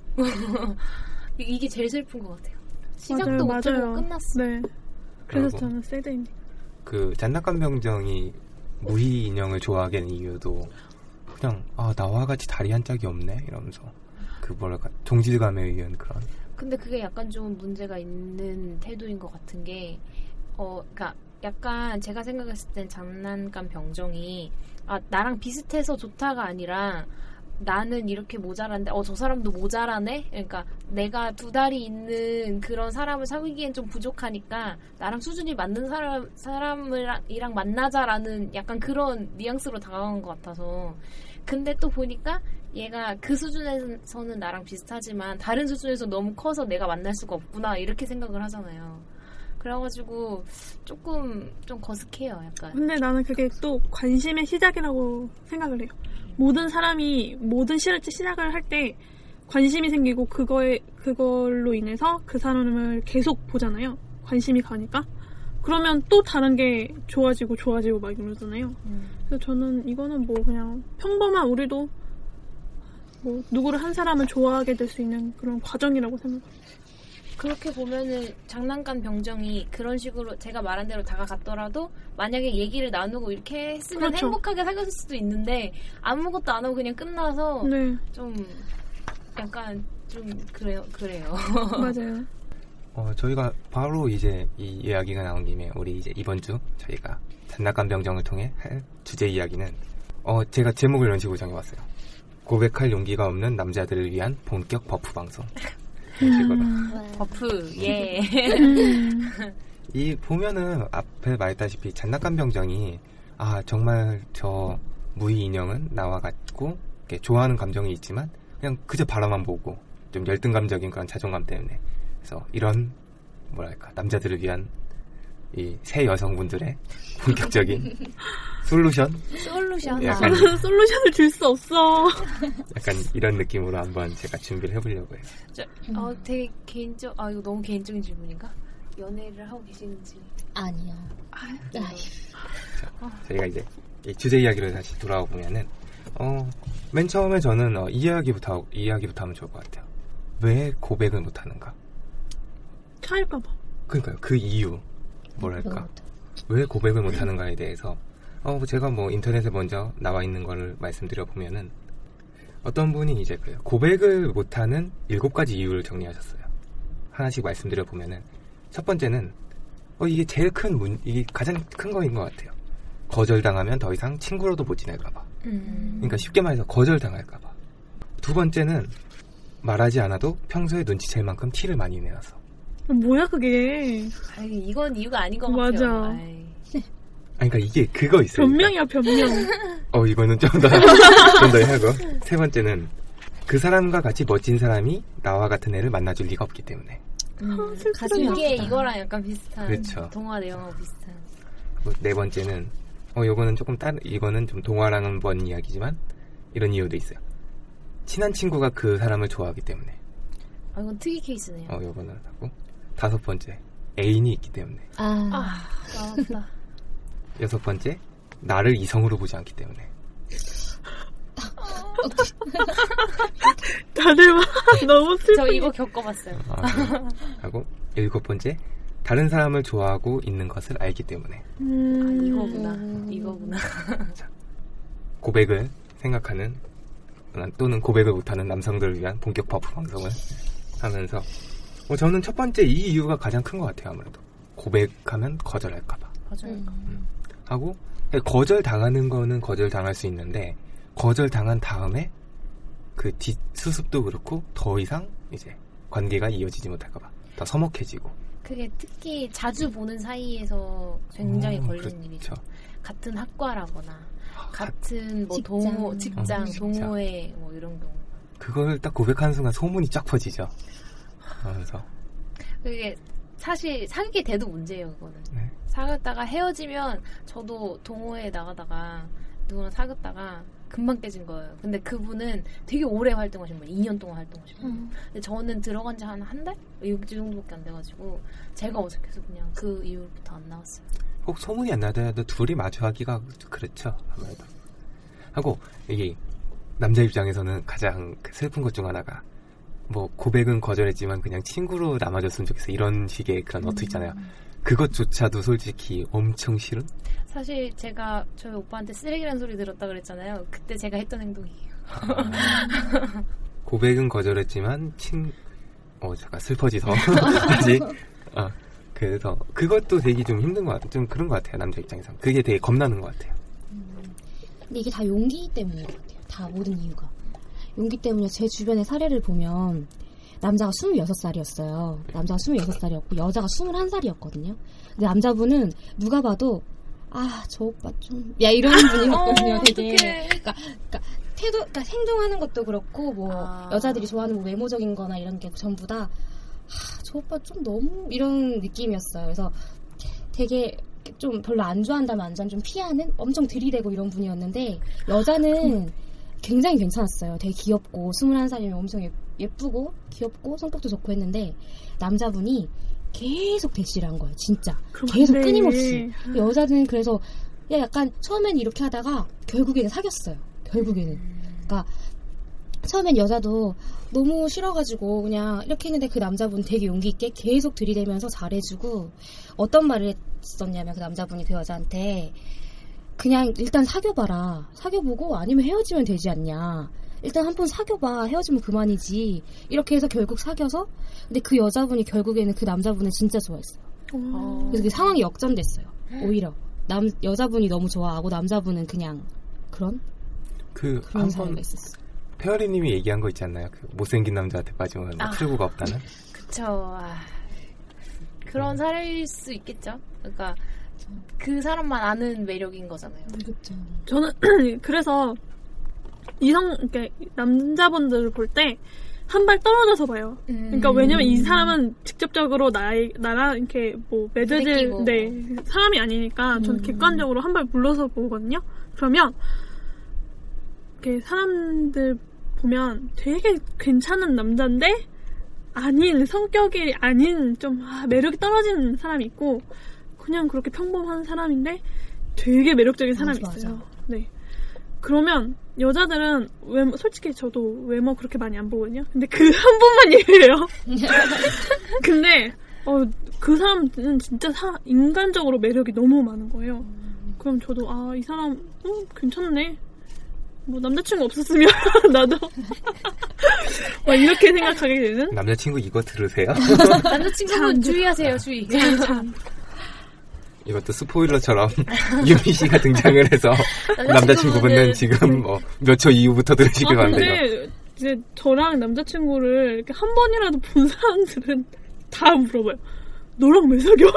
이게 제일 슬픈 것 같아요. 시작도 못하고 끝났어. 네. 그래서 그리고 저는 새드 엔딩. 그 잔낙한 병정이 무희 인형을 좋아하게 된 이유도 그냥 나와 같이 다리 한 짝이 없네 이러면서 그 뭐랄까 동질감에 의한 그런. 근데 그게 약간 좀 문제가 있는 태도인 것 같은 게, 그러니까 약간 제가 생각했을 땐 장난감 병정이 나랑 비슷해서 좋다가 아니라 나는 이렇게 모자란데 저 사람도 모자라네? 그러니까 내가 두 다리 있는 그런 사람을 사귀기엔 좀 부족하니까 나랑 수준이 맞는 사람이랑 만나자라는 약간 그런 뉘앙스로 다가간 것 같아서. 근데 또 보니까 얘가 그 수준에서는 나랑 비슷하지만 다른 수준에서 너무 커서 내가 만날 수가 없구나 이렇게 생각을 하잖아요. 그래가지고 조금 좀 거슥해요 약간. 근데 나는 그게 또 관심의 시작이라고 생각을 해요. 모든 사람이 모든 시작을 할 때 관심이 생기고 그걸로 인해서 그 사람을 계속 보잖아요. 관심이 가니까. 그러면 또 다른 게 좋아지고 막 이러잖아요. 그래서 저는 이거는 뭐 그냥 평범한 우리도 뭐 누구를 한 사람을 좋아하게 될 수 있는 그런 과정이라고 생각해요. 그렇게 보면은 장난감 병정이 그런 식으로 제가 말한 대로 다가갔더라도 만약에 얘기를 나누고 이렇게 했으면 그렇죠. 행복하게 사귀었을 수도 있는데 아무것도 안 하고 그냥 끝나서 네, 좀 약간 좀 그래요. 맞아요. 저희가 바로 이제 이 이야기가 나온 김에 우리 이제 이번 주 저희가 잔낙한 병정을 통해 할 주제 이야기는 제가 제목을 이런 식으로 정해봤어요. 고백할 용기가 없는 남자들을 위한 본격 버프 방송. 이런 식으로. 버프 예. 이 보면은 앞에 말했다시피 잔낙한 병정이 정말 저 무희 인형은 나와 같고 이렇게 좋아하는 감정이 있지만 그냥 그저 바라만 보고 좀 열등감적인 그런 자존감 때문에 그래서 이런 뭐랄까 남자들을 위한 이 새 여성분들의 본격적인 솔루션 약간 솔루션을 줄 수 없어. 약간 이런 느낌으로 한번 제가 준비를 해보려고 해요. 되게 이거 너무 개인적인 질문인가? 연애를 하고 계시는지. 아니요. 저희가 이제 이 주제 이야기로 다시 돌아와 보면은 맨 처음에 저는 이 이야기부터 하면 좋을 것 같아요. 왜 고백을 못하는가? 차일까봐. 그러니까요. 그 이유 뭐랄까? 왜 고백을 못하는가에 대해서 제가 뭐 인터넷에 먼저 나와 있는 거를 말씀드려 보면은 어떤 분이 이제 그래요. 고백을 못하는 7가지 이유를 정리하셨어요. 하나씩 말씀드려 보면은 첫 번째는 이게 제일 이게 가장 큰 거인 것 같아요. 거절당하면 더 이상 친구로도 못 지낼까봐. 그러니까 쉽게 말해서 거절당할까봐. 두 번째는 말하지 않아도 평소에 눈치챌 만큼 티를 많이 내놔서. 뭐야 그게. 이건 이유가 아닌 것 맞아. 같아요. 그러니까 이게 그거 있어요. 변명이야 변명. 이거는 좀 더 하고. 세 번째는 그 사람과 같이 멋진 사람이 나와 같은 애를 만나줄 리가 없기 때문에. 이게 이거랑 약간 비슷한. 그렇죠. 동화 내용하고 비슷한. 네 번째는 요거는 조금 이거는 좀 동화랑은 먼 이야기지만 이런 이유도 있어요. 친한 친구가 그 사람을 좋아하기 때문에. 이건 특이 케이스네요. 요거는 하고. 다섯 번째, 애인이 있기 때문에. 나왔다. 여섯 번째, 나를 이성으로 보지 않기 때문에. 다들 막 너무 슬퍼. 저 이거 겪어봤어요. 하고 일곱 번째, 다른 사람을 좋아하고 있는 것을 알기 때문에. 이거구나. 자, 고백을 생각하는 또는 고백을 못하는 남성들을 위한 본격 버프 방송을 하면서 저는 첫 번째 이 이유가 가장 큰 것 같아요. 아무래도 고백하면 거절할까봐 하고 거절당하는 거는 거절당할 수 있는데 거절당한 다음에 그 뒷수습도 그렇고 더 이상 이제 관계가 이어지지 못할까봐 더 서먹해지고 그게 특히 자주 보는 사이에서 굉장히 걸리는 그렇죠. 일이죠. 같은 학과라거나 같은 뭐 동호, 직장, 동호회 뭐 이런 경우. 그걸 딱 고백하는 순간 소문이 쫙 퍼지죠. 그래서 그게 사실 사귀게 돼도 문제예요. 그거는. 네. 사귀었다가 헤어지면 저도 동호회에 나가다가 누구랑 사귀었다가 금방 깨진 거예요. 근데 그분은 되게 오래 활동하신 거예요. 2년 동안 활동하신 거예요. 근데 저는 들어간 지 한 달? 이 정도밖에 안 돼가지고 제가 어색해서 그냥 그 이후부터 안 나왔어요. 꼭 소문이 안 나더라도 둘이 마주하기가 그렇죠. 아무래도. 하고 이게 남자 입장에서는 가장 슬픈 것 중 하나가 뭐 고백은 거절했지만 그냥 친구로 남아줬으면 좋겠어 이런 식의 그런 어투 있잖아요. 그것조차도 솔직히 엄청 싫은? 사실 제가 저희 오빠한테 쓰레기라는 소리 들었다 그랬잖아요. 그때 제가 했던 행동이에요. 고백은 거절했지만 잠깐 슬퍼지서 다시 그래서 그것도 되게 좀 힘든 것 같아요. 좀 그런 것 같아요. 남자 입장에서 그게 되게 겁나는 것 같아요. 근데 이게 다 용기 때문인 것 같아요. 다 모든 이유가 용기 때문에. 제 주변의 사례를 보면 남자가 26살이었어요. 남자가 26살이었고 여자가 21살이었거든요. 근데 남자분은 누가 봐도 저 오빠 좀 이런 분이었거든요. 되게 그러니까 태도, 그러니까 행동하는 것도 그렇고 여자들이 좋아하는 외모적인 거나 이런 게 전부 다 저 오빠 좀 너무 이런 느낌이었어요. 그래서 되게 좀 별로 안 좋아한다면 안 좋아하는 좀 피하는 엄청 들이대고 이런 분이었는데 여자는 굉장히 괜찮았어요. 되게 귀엽고 21살이면 엄청 예쁘고 귀엽고 성격도 좋고 했는데 남자분이 계속 대시를 한 거예요. 진짜 계속 끊임없이. 여자는 그래서 약간 처음엔 이렇게 하다가 결국에는 사귀었어요. 그러니까 처음엔 여자도 너무 싫어가지고 그냥 이렇게 했는데 그 남자분 되게 용기 있게 계속 들이대면서 잘해주고 어떤 말을 했었냐면 그 남자분이 그 여자한테 그냥 일단 사귀어봐라. 사귀어보고 아니면 헤어지면 되지 않냐. 일단 한 번 사귀어봐. 헤어지면 그만이지. 이렇게 해서 결국 사귀어서 근데 그 여자분이 결국에는 그 남자분을 진짜 좋아했어요. 그래서 그 상황이 역전됐어요. 오히려 여자분이 너무 좋아하고 남자분은 그냥 그런 사이가 있었어요. 페어리님이 얘기한 거 있지 않나요? 그 못생긴 남자한테 빠지면 출구가 없다는? 그쵸. 그런 사례일 수 있겠죠. 그러니까 그 사람만 아는 매력인 거잖아요. 그렇죠. 저는 그래서 그러니까 남자분들을 볼 때 한 발 떨어져서 봐요. 그러니까 왜냐면 이 사람은 직접적으로 나랑 이렇게 맺어질 사람이 아니니까 저는 객관적으로 한 발 물러서 보거든요. 그러면 이렇게 사람들 보면 되게 괜찮은 남자인데 성격이 아닌 좀 매력이 떨어지는 사람이 있고 그냥 그렇게 평범한 사람인데 되게 매력적인 사람이 있어요. 네. 그러면 여자들은 솔직히 저도 외모 그렇게 많이 안 보거든요. 근데 그 한 번만 얘기해요. 근데 그 사람은 진짜 인간적으로 매력이 너무 많은 거예요. 그럼 저도 이 사람 괜찮네. 남자친구 없었으면 나도 이렇게 생각하게 되는. 남자친구 이거 들으세요? 남자친구분 주의하세요. 주의. 이것도 스포일러처럼 유미 씨가 등장을 해서 남자친구분은 지금 몇 초 이후부터 들으시길 바랍니다. 근데 이제 저랑 남자친구를 이렇게 한 번이라도 본 사람들은 다 물어봐요. 너랑 왜 사겨?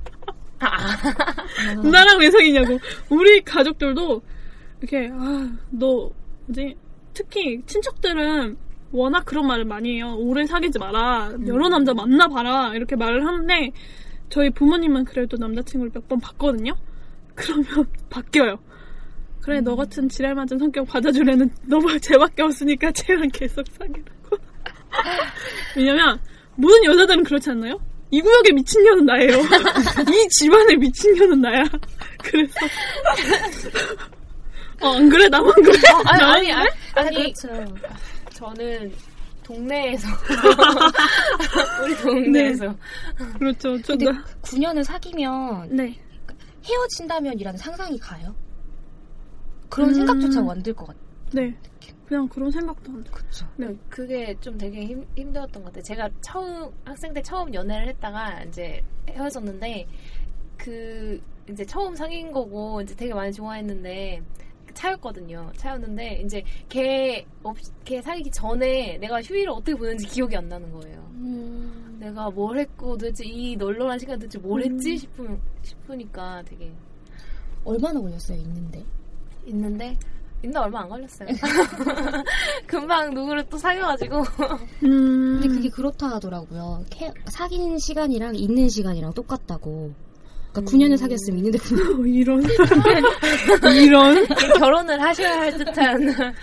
나랑 왜 사귀냐고. 우리 가족들도 이렇게 너 뭐지? 특히 친척들은 워낙 그런 말을 많이 해요. 오래 사귀지 마라. 여러 남자 만나봐라. 이렇게 말을 하는데 저희 부모님은 그래도 남자친구를 몇 번 봤거든요. 그러면 바뀌어요. 그래 너 같은 지랄 맞은 성격 받아주려는 너가 쟤밖에 없으니까 쟤랑 계속 사귀라고. 왜냐면 모든 여자들은 그렇지 않나요? 이 구역에 미친년은 나예요. 이 집안에 미친년은 나야. 그래서 안 그래? 나만 그래? 아니 그렇죠. 저는 동네에서 우리 동네에서 그렇죠. 근데 9년을 사귀면 헤어진다면이라는 상상이 가요? 그런 생각조차 안 들 것 네. 그냥 그런 생각도 안 들어요. 그쵸. 네. 그게 좀 되게 힘들었던 것 같아요. 제가 학생 때 처음 연애를 했다가 이제 헤어졌는데, 이제 처음 사귄 거고, 이제 되게 많이 좋아했는데, 차였거든요. 차였는데, 이제 걔 사귀기 전에 내가 휴일을 어떻게 보냈는지 기억이 안 나는 거예요. 내가 뭘 했고, 도대체 이 널널한 시간 도대체 뭘 했지? 싶으니까 되게. 얼마나 걸렸어요, 있는데 얼마 안 걸렸어요. 금방 누구를 또 사귀어가지고. 근데 그게 그렇다 하더라고요. 사귄 시간이랑 있는 시간이랑 똑같다고. 그러니까 9년을 사귀었으면 있는데 9년. 이런. 결혼을 하셔야 할 듯한.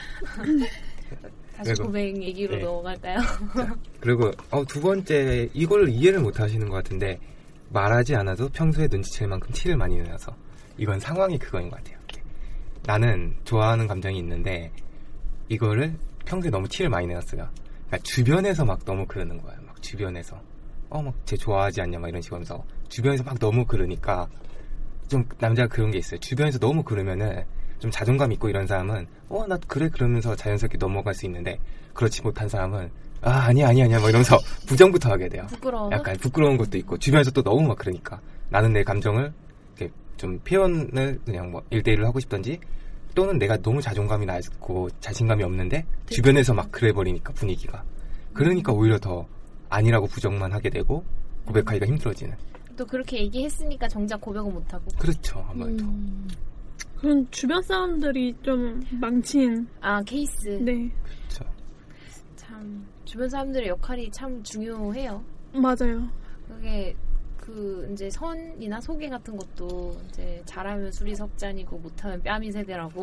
다시 고백 얘기로 넘어갈까요? 자, 그리고 두 번째, 이걸 이해를 못 하시는 것 같은데, 말하지 않아도 평소에 눈치챌 만큼 티를 많이 내서, 이건 상황이 그거인 것 같아요. 나는 좋아하는 감정이 있는데 이거를 평소에 너무 티를 많이 내놨어요. 그러니까 주변에서 막 너무 그러는 거예요. 막 주변에서 막 쟤 좋아하지 않냐 막 이런 식으로 하면서 주변에서 막 너무 그러니까 좀 남자가 그런 게 있어요. 주변에서 너무 그러면은 좀 자존감 있고 이런 사람은 나 그래 그러면서 자연스럽게 넘어갈 수 있는데 그렇지 못한 사람은 아니야 막 이러면서 부정부터 하게 돼요. 부끄러워. 약간 부끄러운 것도 있고 주변에서 또 너무 막 그러니까 나는 내 감정을 이렇게 좀 표현을 그냥 뭐 1대1로 하고 싶던지 또는 내가 너무 자존감이 낮고 자신감이 없는데 주변에서 막 그래버리니까 분위기가 그러니까 오히려 더 아니라고 부정만 하게 되고 고백하기가 힘들어지는. 또 그렇게 얘기했으니까 정작 고백은 못하고. 그렇죠. 아무래도. 그런 주변 사람들이 좀 망친 케이스. 네. 그렇죠. 참 주변 사람들의 역할이 참 중요해요. 맞아요. 그게 이제 선이나 소개 같은 것도 이제 잘하면 술이 석잔이고 못하면 뺨이 세대라고.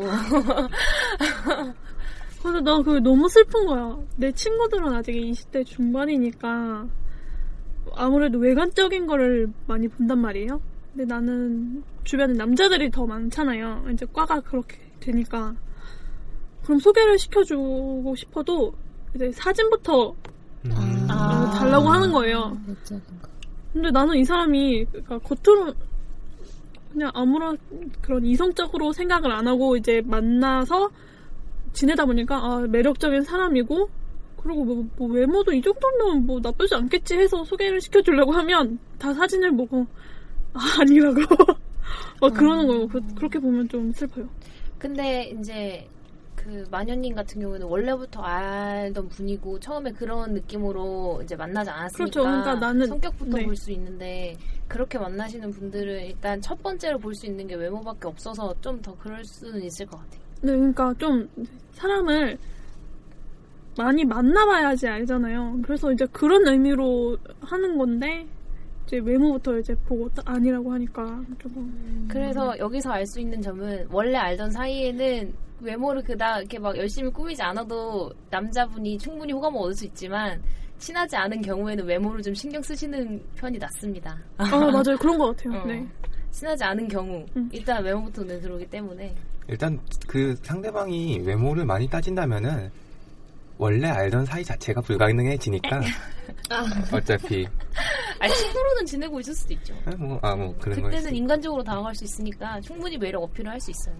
그래서 나 그게 너무 슬픈 거야. 내 친구들은 아직 20대 중반이니까 아무래도 외관적인 거를 많이 본단 말이에요. 근데 나는 주변에 남자들이 더 많잖아요. 이제 과가 그렇게 되니까. 그럼 소개를 시켜주고 싶어도 이제 사진부터 달라고 하는 거예요. 근데 나는 이 사람이 그러니까 겉으로 그냥 아무런 그런 이성적으로 생각을 안 하고 이제 만나서 지내다 보니까 매력적인 사람이고 그리고 뭐 외모도 이 정도면 뭐 나쁘지 않겠지 해서 소개를 시켜주려고 하면 다 사진을 보고 아니라고 그러는 거예요. 그렇게 보면 좀 슬퍼요. 근데 이제 마녀님 같은 경우는 원래부터 알던 분이고 처음에 그런 느낌으로 이제 만나지 않았으니까 그렇죠. 그러니까 나는 성격부터 볼 수 있는데 그렇게 만나시는 분들은 일단 첫 번째로 볼 수 있는 게 외모밖에 없어서 좀 더 그럴 수는 있을 것 같아요. 네, 그러니까 좀 사람을 많이 만나봐야지 알잖아요. 그래서 이제 그런 의미로 하는 건데 이제 외모부터 이제 보고 아니라고 하니까 조금. 그래서 여기서 알 수 있는 점은 원래 알던 사이에는 외모를 이렇게 막 열심히 꾸미지 않아도 남자분이 충분히 호감을 얻을 수 있지만 친하지 않은 경우에는 외모를 좀 신경 쓰시는 편이 낫습니다. 맞아요. 그런 것 같아요. 네. 친하지 않은 경우 일단 외모부터 눈에 들어오기 때문에 일단 그 상대방이 외모를 많이 따진다면은 원래 알던 사이 자체가 불가능해지니까 어차피 친구로는 지내고 있을 수도 있죠. 뭐 그런 거 그때는 인간적으로 다가갈 수 있으니까 충분히 매력 어필을 할 수 있어요.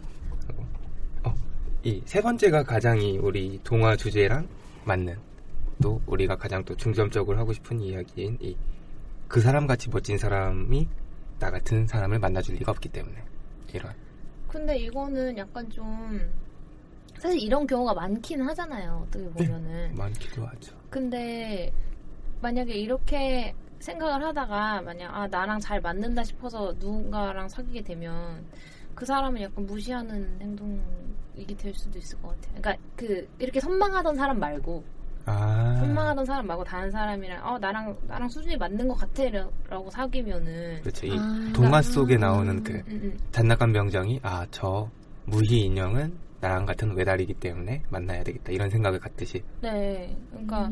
이 세 번째가 가장 우리 동화 주제랑 맞는 또 우리가 가장 또 중점적으로 하고 싶은 이야기인 그 사람같이 멋진 사람이 나 같은 사람을 만나줄 리가 없기 때문에 이런. 근데 이거는 약간 좀 사실 이런 경우가 많긴 하잖아요. 어떻게 보면은. 네, 많기도 하죠. 근데 만약에 이렇게 생각을 하다가 만약 나랑 잘 맞는다 싶어서 누군가랑 사귀게 되면 그 사람은 약간 무시하는 행동이 될 수도 있을 것 같아요. 그러니까 이렇게 선망하던 사람 말고 선망하던 사람 말고 다른 사람이랑 나랑 수준이 맞는 것 같아라고 사귀면은 그렇죠. 이 동화 속에 나오는 잔나간 병정이 저 무희 인형은 나랑 같은 외달이기 때문에 만나야 되겠다 이런 생각을 갖듯이. 네. 그러니까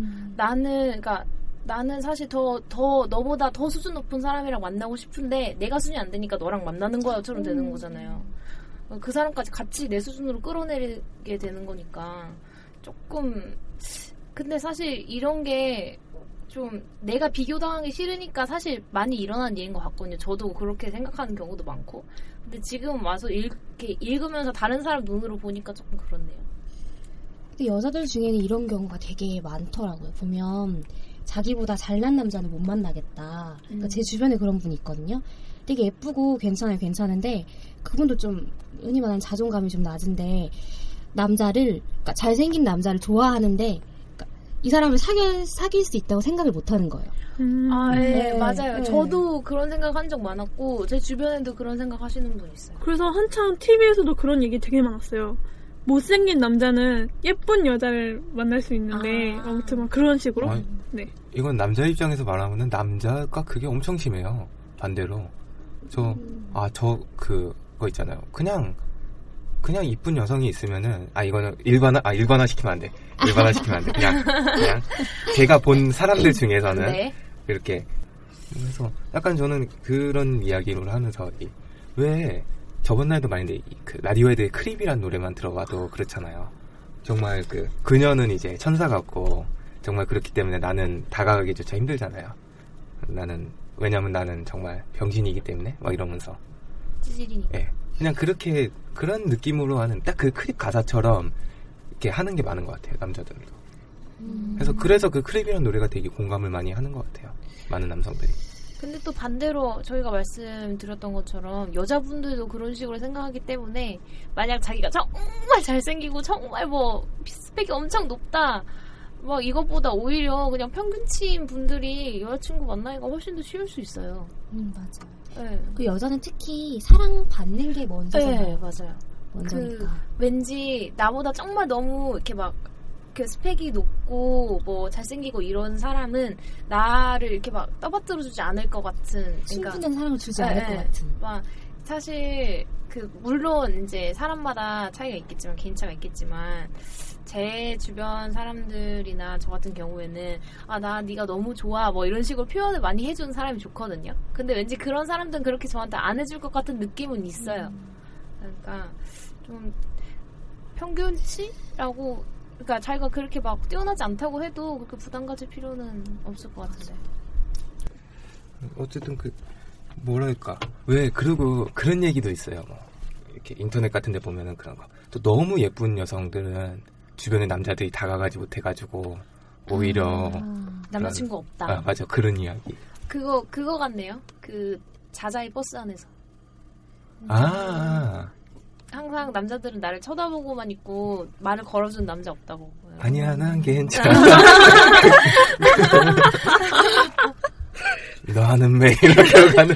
나는 사실 더 너보다 더 수준 높은 사람이랑 만나고 싶은데 내가 수준이 안 되니까 너랑 만나는 거야처럼 되는 거잖아요. 그 사람까지 같이 내 수준으로 끌어내리게 되는 거니까 조금. 근데 사실 이런 게 좀 내가 비교당하기 싫으니까 사실 많이 일어나는 일인 것 같거든요. 저도 그렇게 생각하는 경우도 많고. 근데 지금 와서 이렇게 읽으면서 다른 사람 눈으로 보니까 조금 그렇네요. 근데 여자들 중에는 이런 경우가 되게 많더라고요. 보면 자기보다 잘난 남자는 못 만나겠다. 그러니까 제 주변에 그런 분이 있거든요. 되게 예쁘고 괜찮은데 그분도 좀 흔히 말하는 자존감이 좀 낮은데 그러니까 잘생긴 남자를 좋아하는데 그러니까 이 사람을 사귈 수 있다고 생각을 못하는 거예요. 네, 맞아요. 네. 저도 그런 생각한 적 많았고 제 주변에도 그런 생각하시는 분 있어요. 그래서 한참 TV에서도 그런 얘기 되게 많았어요. 못생긴 남자는 예쁜 여자를 만날 수 있는데 아무튼 막 그런 식으로. 네. 이건 남자 입장에서 말하면은 남자가 그게 엄청 심해요. 반대로 그거 있잖아요. 그냥 이쁜 여성이 있으면은 이거는 일반화 시키면 안 돼. 그냥 제가 본 사람들 중에서는 네. 이렇게 그래서 약간 저는 그런 이야기를 하면서 왜 저번 날도 말인데 그 라디오헤드의 크립이란 노래만 들어봐도 그렇잖아요. 정말 그녀는 이제 천사 같고 정말 그렇기 때문에 나는 다가가기조차 힘들잖아요. 왜냐면 나는 정말 병신이기 때문에 막 이러면서 찌질이니까. 예. 그냥 그런 느낌으로 하는 딱 그 크립 가사처럼 이렇게 하는 게 많은 것 같아요. 남자들도. 그래서 그 크립이라는 노래가 되게 공감을 많이 하는 것 같아요. 많은 남성들이. 근데 또 반대로 저희가 말씀드렸던 것처럼 여자분들도 그런 식으로 생각하기 때문에 만약 자기가 정말 잘생기고 정말 뭐 스펙이 엄청 높다 뭐 이것보다 오히려 그냥 평균치인 분들이 여자친구 만나기가 훨씬 더 쉬울 수 있어요. 맞아요. 네. 그 여자는 특히 사랑받는 게 먼저잖아요. 네, 맞아요. 먼저니까. 왠지 나보다 정말 너무 이렇게 막 그 스펙이 높고 뭐 잘생기고 이런 사람은 나를 이렇게 막 떠받들어주지 않을 것 같은 충분한 사랑을 주지 않을 것 같은. 막 사실 물론 이제 사람마다 차이가 있겠지만 개인차가 있겠지만 제 주변 사람들이나 저 같은 경우에는 나 네가 너무 좋아 뭐 이런 식으로 표현을 많이 해주는 사람이 좋거든요. 근데 왠지 그런 사람들은 그렇게 저한테 안 해줄 것 같은 느낌은 있어요. 그러니까 좀 평균치라고 그러니까 자기가 그렇게 막 뛰어나지 않다고 해도 그렇게 부담 가질 필요는 없을 것 같은데. 어쨌든 뭐랄까 그리고 그런 얘기도 있어요. 뭐 이렇게 인터넷 같은 데 보면은 그런 거. 또 너무 예쁜 여성들은 주변에 남자들이 다가가지 못해가지고 오히려 남자친구 없다. 맞아. 그런 이야기. 그거 같네요. 그 자자의 버스 안에서. 항상 남자들은 나를 쳐다보고만 있고 말을 걸어준 남자 없다고. 아니야, 난 괜찮아. 너는 매일 이렇게 가는.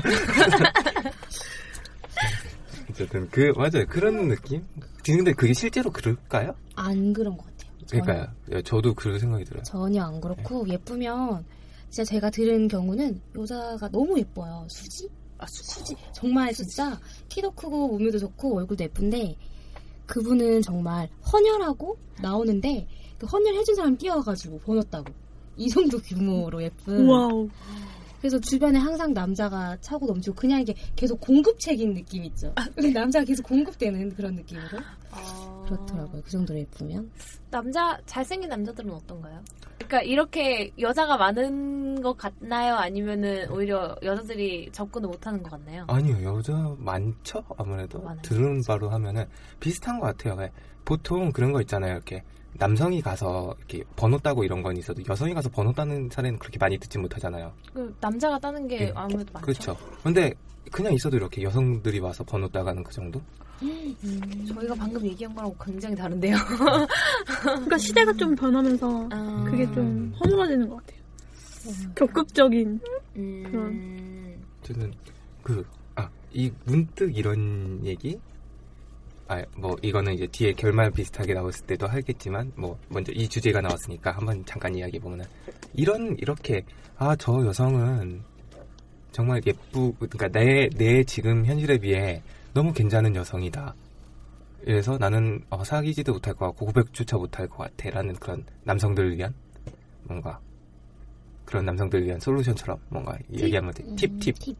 어쨌든 맞아요. 그런 느낌? 근데 그게 실제로 그럴까요? 안 그런 것 같아요. 그러니까요. 저도 그런 생각이 들어요. 전혀 안 그렇고 예쁘면 진짜 제가 들은 경우는 여자가 너무 예뻐요. 수지? 정말 진짜 키도 크고 몸매도 좋고 얼굴도 예쁜데 그분은 정말 헌혈하고 나오는데 그 헌혈해준 사람 뛰어와가지고 번호 따고 이 정도 규모로 예쁜. 와우. 그래서 주변에 항상 남자가 차고 넘치고 그냥 이게 계속 공급책인 느낌 있죠. 남자가 계속 공급되는 그런 느낌으로. 그렇더라고요. 그 정도로 예쁘면. 잘생긴 남자들은 어떤가요? 그러니까 이렇게 여자가 많은 것 같나요? 아니면은 오히려 여자들이 접근을 못하는 것 같나요? 아니요. 여자 많죠? 아무래도. 들은 바로 하면은 비슷한 것 같아요. 보통 그런 거 있잖아요. 이렇게 남성이 가서 이렇게 번호 따고 이런 건 있어도 여성이 가서 번호 따는 사례는 그렇게 많이 듣지 못하잖아요. 남자가 따는 게 아무래도 많죠. 그렇죠. 근데 그냥 있어도 이렇게 여성들이 와서 번호 따가는 그 정도? 저희가 방금 얘기한 거랑 굉장히 다른데요. 그러니까 시대가 좀 변하면서 그게 좀 허물어지는 것 같아요. 적극적인 그런. 저는 이 문득 이런 얘기? 뭐 이거는 이제 뒤에 결말 비슷하게 나왔을 때도 하겠지만 뭐 먼저 이 주제가 나왔으니까 한번 잠깐 이야기해 보면은 이렇게 저 여성은 정말 그러니까 내 지금 현실에 비해 너무 괜찮은 여성이다. 그래서 나는 사귀지도 못할 것 같고 고백조차 못할 것 같아라는 그런 남성들을 위한 뭔가 그런 남성들을 위한 솔루션처럼 뭔가 얘기하면 돼. 팁.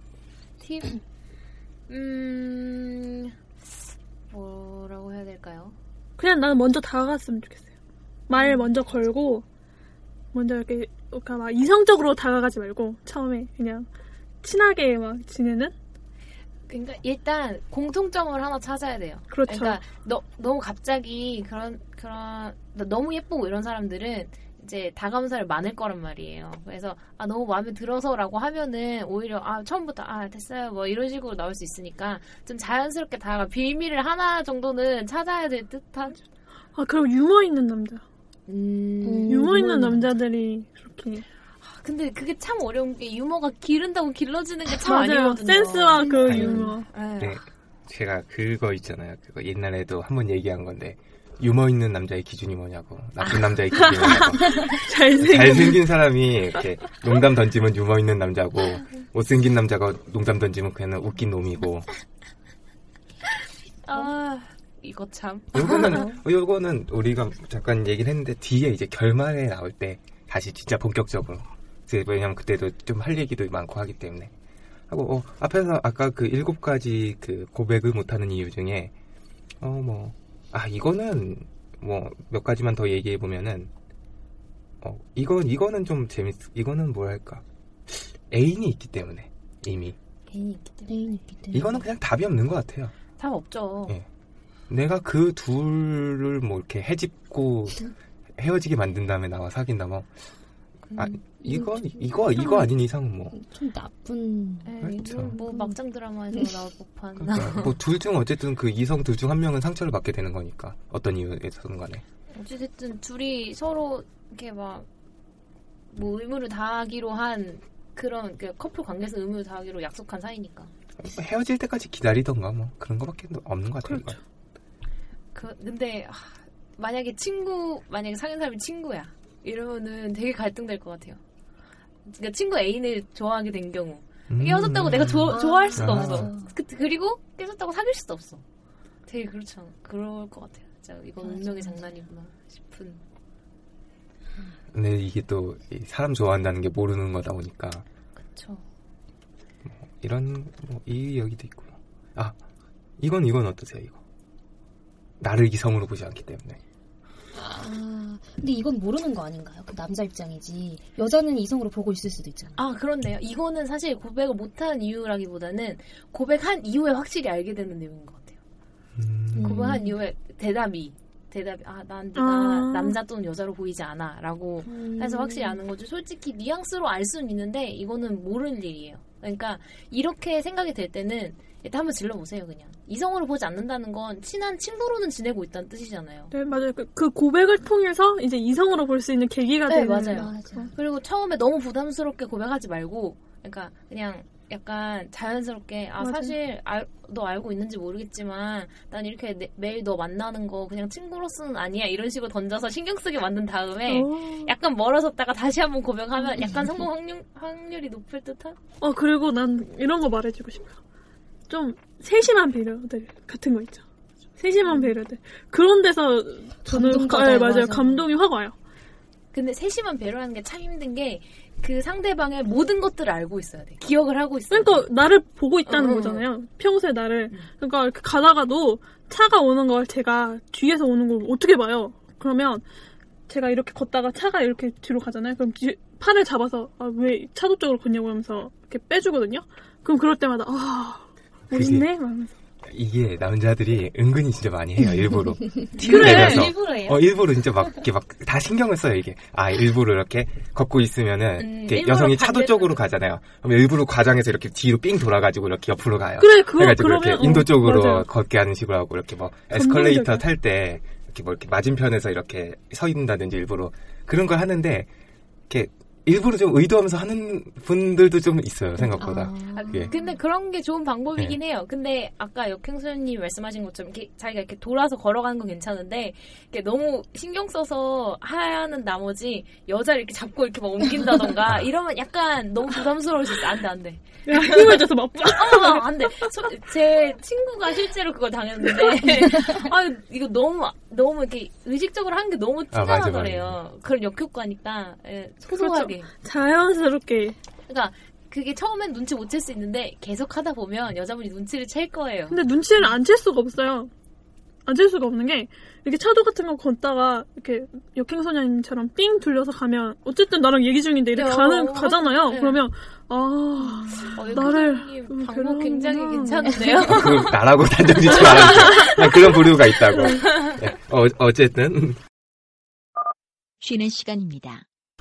뭐라고 해야 될까요? 그냥 나는 먼저 다가갔으면 좋겠어요. 말 먼저 걸고 먼저 이렇게 막 이성적으로 다가가지 말고 처음에 그냥 친하게 막 지내는? 그러니까 일단 공통점을 하나 찾아야 돼요. 그렇죠. 그러니까 너무 갑자기 그런 너무 예쁘고 이런 사람들은 이제 다가온사를 많을 거란 말이에요. 그래서 너무 마음에 들어서라고 하면은 오히려 처음부터 됐어요 뭐 이런 식으로 나올 수 있으니까 좀 자연스럽게 다가가 비밀을 하나 정도는 찾아야 될 듯하죠. 그리고 유머 있는 남자. 유머 있는 남자들이 그렇게. 근데 그게 참 어려운 게 유머가 기른다고 길러지는 게 참 맞아요. 아니거든요. 센스와 그 유머. 네, 제가 그거 있잖아요. 그거 옛날에도 한번 얘기한 건데 유머 있는 남자의 기준이 뭐냐고. 나쁜 남자의 기준이 뭐냐고. 잘생긴 사람이 이렇게 농담 던지면 유머 있는 남자고 못생긴 남자가 농담 던지면 그냥 웃긴 놈이고. 이거 참. 요거는 우리가 잠깐 얘기를 했는데 뒤에 이제 결말에 나올 때 다시 진짜 본격적으로. 왜냐면 그때도 좀 할 얘기도 많고 하기 때문에. 하고, 앞에서 아까 그 7가지 그 고백을 못하는 이유 중에, 이거는 뭐 몇 가지만 더 얘기해 보면은, 이거는 좀 이거는 뭐랄까. 애인이 있기 때문에, 이미. 애인이 있기 때문에. 이거는 그냥 답이 없는 것 같아요. 답 없죠. 예. 내가 그 둘을 뭐 이렇게 해집고 헤어지게 만든 다음에 나와 사귄다 뭐. 이거 아닌 이상은 뭐. 좀 나쁜. 그렇죠. 뭐 막장 드라마에서 나올 법한. 그러니까 뭐 둘 중 어쨌든 그 이성 둘 중 한 명은 상처를 받게 되는 거니까. 어떤 이유에서든 간에. 어쨌든 둘이 서로 이렇게 막 뭐 의무를 다하기로 한 그런 그 커플 관계에서 의무를 다하기로 약속한 사이니까. 헤어질 때까지 기다리던가 뭐 그런 거밖에 없는 것 같아요. 그렇죠. 근데 만약에 사귄 사람이 친구야 이러면은 되게 갈등될 것 같아요. 그러니까 친구 애인을 좋아하게 된 경우 헤어졌다고 내가 좋아할 수도 없어. 그리고 깨졌다고 사귈 수도 없어. 되게 그렇잖아. 그럴 것 같아요. 진짜 이건 운명의 장난이구나 싶은. 근데 이게 또 사람 좋아한다는 게 모르는 거다 보니까. 그렇죠. 이런 이 여기도 있고요. 이건 어떠세요? 이거 나를 이성으로 보지 않기 때문에. 근데 이건 모르는 거 아닌가요? 그 남자 입장이지. 여자는 이성으로 보고 있을 수도 있잖아요. 그렇네요. 이거는 사실 고백을 못한 이유라기보다는 고백한 이후에 확실히 알게 되는 내용인 것 같아요. 고백한 이후에 대답이 난 네가 남자 또는 여자로 보이지 않아 라고 해서 확실히 아는 거죠. 솔직히 뉘앙스로 알 수는 있는데 이거는 모르는 일이에요. 그러니까 이렇게 생각이 될 때는 일단 한번 질러보세요. 그냥 이성으로 보지 않는다는 건 친한 친구로는 지내고 있다는 뜻이잖아요. 네, 맞아요. 그 고백을 통해서 이제 이성으로 볼 수 있는 계기가 되는. 맞아요. 그리고 처음에 너무 부담스럽게 고백하지 말고 그러니까 그냥 약간 자연스럽게 사실 너 알고 있는지 모르겠지만 난 이렇게 매일 너 만나는 거 그냥 친구로서는 아니야 이런 식으로 던져서 신경 쓰게 만든 다음에 약간 멀어졌다가 다시 한번 고백하면 약간 성공 확률이 높을 듯한? 그리고 난 이런 거 말해주고 싶어요. 좀 세심한 배려들 같은 거 있죠. 세심한 배려들. 그런 데서 저는 맞아요. 감동이 확 와요. 근데 세심한 배려하는 게 참 힘든 게 그 상대방의 모든 것들을 알고 있어야 돼. 기억을 하고 있어야 돼. 그러니까 나를 보고 있다는 거잖아요. 평소에 나를. 그러니까 이렇게 가다가도 차가 오는 걸 제가 뒤에서 오는 걸 어떻게 봐요? 그러면 제가 이렇게 걷다가 차가 이렇게 뒤로 가잖아요. 그럼 팔을 잡아서 왜 차도 쪽으로 걷냐고 하면서 이렇게 빼주거든요. 그럼 그럴 때마다 멋있네? 하면서. 이게 남자들이 은근히 진짜 많이 해요. 일부러 티를 내면서 일부러 진짜 이렇게 다 신경을 써요. 이게 일부러 이렇게 걷고 있으면은 이렇게 여성이 차도 쪽으로 가잖아요. 그럼 일부러 과장해서 이렇게 뒤로 삥 돌아가지고 이렇게 옆으로 가요. 그래가지고 이렇게 인도 쪽으로 맞아요. 걷게 하는 식으로 하고 이렇게 뭐 에스컬레이터 탈 때 이렇게 맞은편에서 이렇게 서 있는다든지 일부러 그런 걸 하는데 이렇게. 일부러 좀 의도하면서 하는 분들도 좀 있어요, 생각보다. 근데 그런 게 좋은 방법이긴 해요. 근데 아까 역행수님 말씀하신 것처럼 이렇게 자기가 이렇게 돌아서 걸어가는 건 괜찮은데 이렇게 너무 신경 써서 하는 나머지 여자를 이렇게 잡고 이렇게 막 옮긴다던가 이러면 약간 너무 부담스러울 수 있어. 안 돼. 야, 힘을 줘서 막 안 돼. 제 친구가 실제로 그걸 당했는데 이거 너무 이렇게 의식적으로 하는 게 너무 티가 나더래요. 그런 역효과니까 소소하게. 자연스럽게. 그러니까 그게 처음엔 눈치 못 챌 수 있는데 계속 하다 보면 여자분이 눈치를 챌 거예요. 근데 눈치를 안 챌 수가 없어요. 앉을 수가 없는 게 이렇게 차도 같은 거 걷다가 이렇게 역행선녀님처럼 삥 둘려서 가면 어쨌든 나랑 얘기 중인데 이렇게 가잖아요. 네. 그러면 나를 방법 굉장히 괜찮은데요. 그걸 나라고 단정짓지 말아주세요. 그런 부류가 있다고. 네. 어쨌든 쉬는 시간입니다.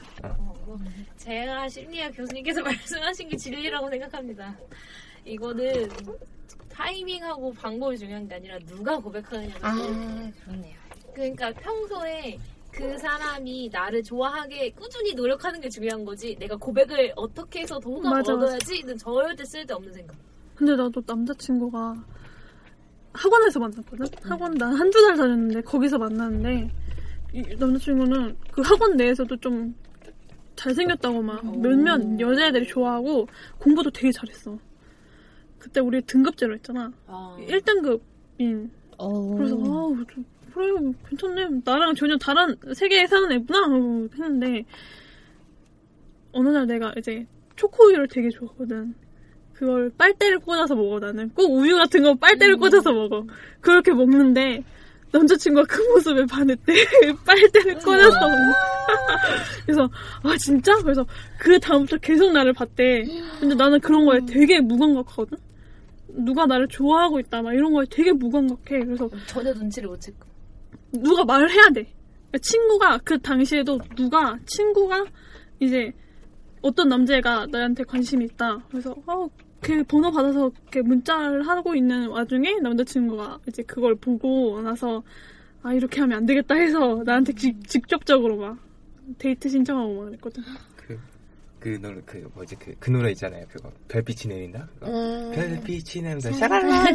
제가 심리학 교수님께서 말씀하신 게 진리라고 생각합니다. 이거는 타이밍하고 방법이 중요한 게 아니라 누가 고백하느냐가 그렇네요. 그러니까 평소에 그 사람이 나를 좋아하게 꾸준히 노력하는 게 중요한 거지 내가 고백을 어떻게 해서 더 호감을 얻어야지는 절대 쓸데없는 생각. 근데 나도 남자친구가 학원에서 만났거든? 학원 난 한두 달 다녔는데 거기서 만났는데 이 남자친구는 그 학원 내에서도 좀 잘생겼다고 막 몇몇 여자애들이 좋아하고 공부도 되게 잘했어. 그때 우리 등급제로 했잖아. 1등급인. 그래서 그래 괜찮네. 나랑 전혀 다른 세계에 사는 애구나 했는데 어느 날 내가 이제 초코우유를 되게 좋아하거든. 그걸 빨대를 꽂아서 먹어. 나는 꼭 우유 같은 거 빨대를 꽂아서 먹어. 그렇게 먹는데 남자친구가 그 모습에 반했대. 빨대를 꽂아서 먹는. 그래서 진짜? 그래서 그 다음부터 계속 나를 봤대. 근데 나는 그런 거에 되게 무감각하거든. 누가 나를 좋아하고 있다 막 이런 거에 되게 무감각해. 그래서 전혀 눈치를 못 채고 누가 말을 해야 돼. 친구가 그 당시에도 친구가 이제 어떤 남자애가 나한테 관심이 있다. 그래서 걔 번호 받아서 이렇게 문자를 하고 있는 와중에 남자친구가 이제 그걸 보고 나서 이렇게 하면 안 되겠다 해서 나한테 직접적으로 막 데이트 신청하고 막 그랬거든. 그 노래 있잖아요. 그거 별빛이 내린다. 별빛이 내린다. 샤랄라.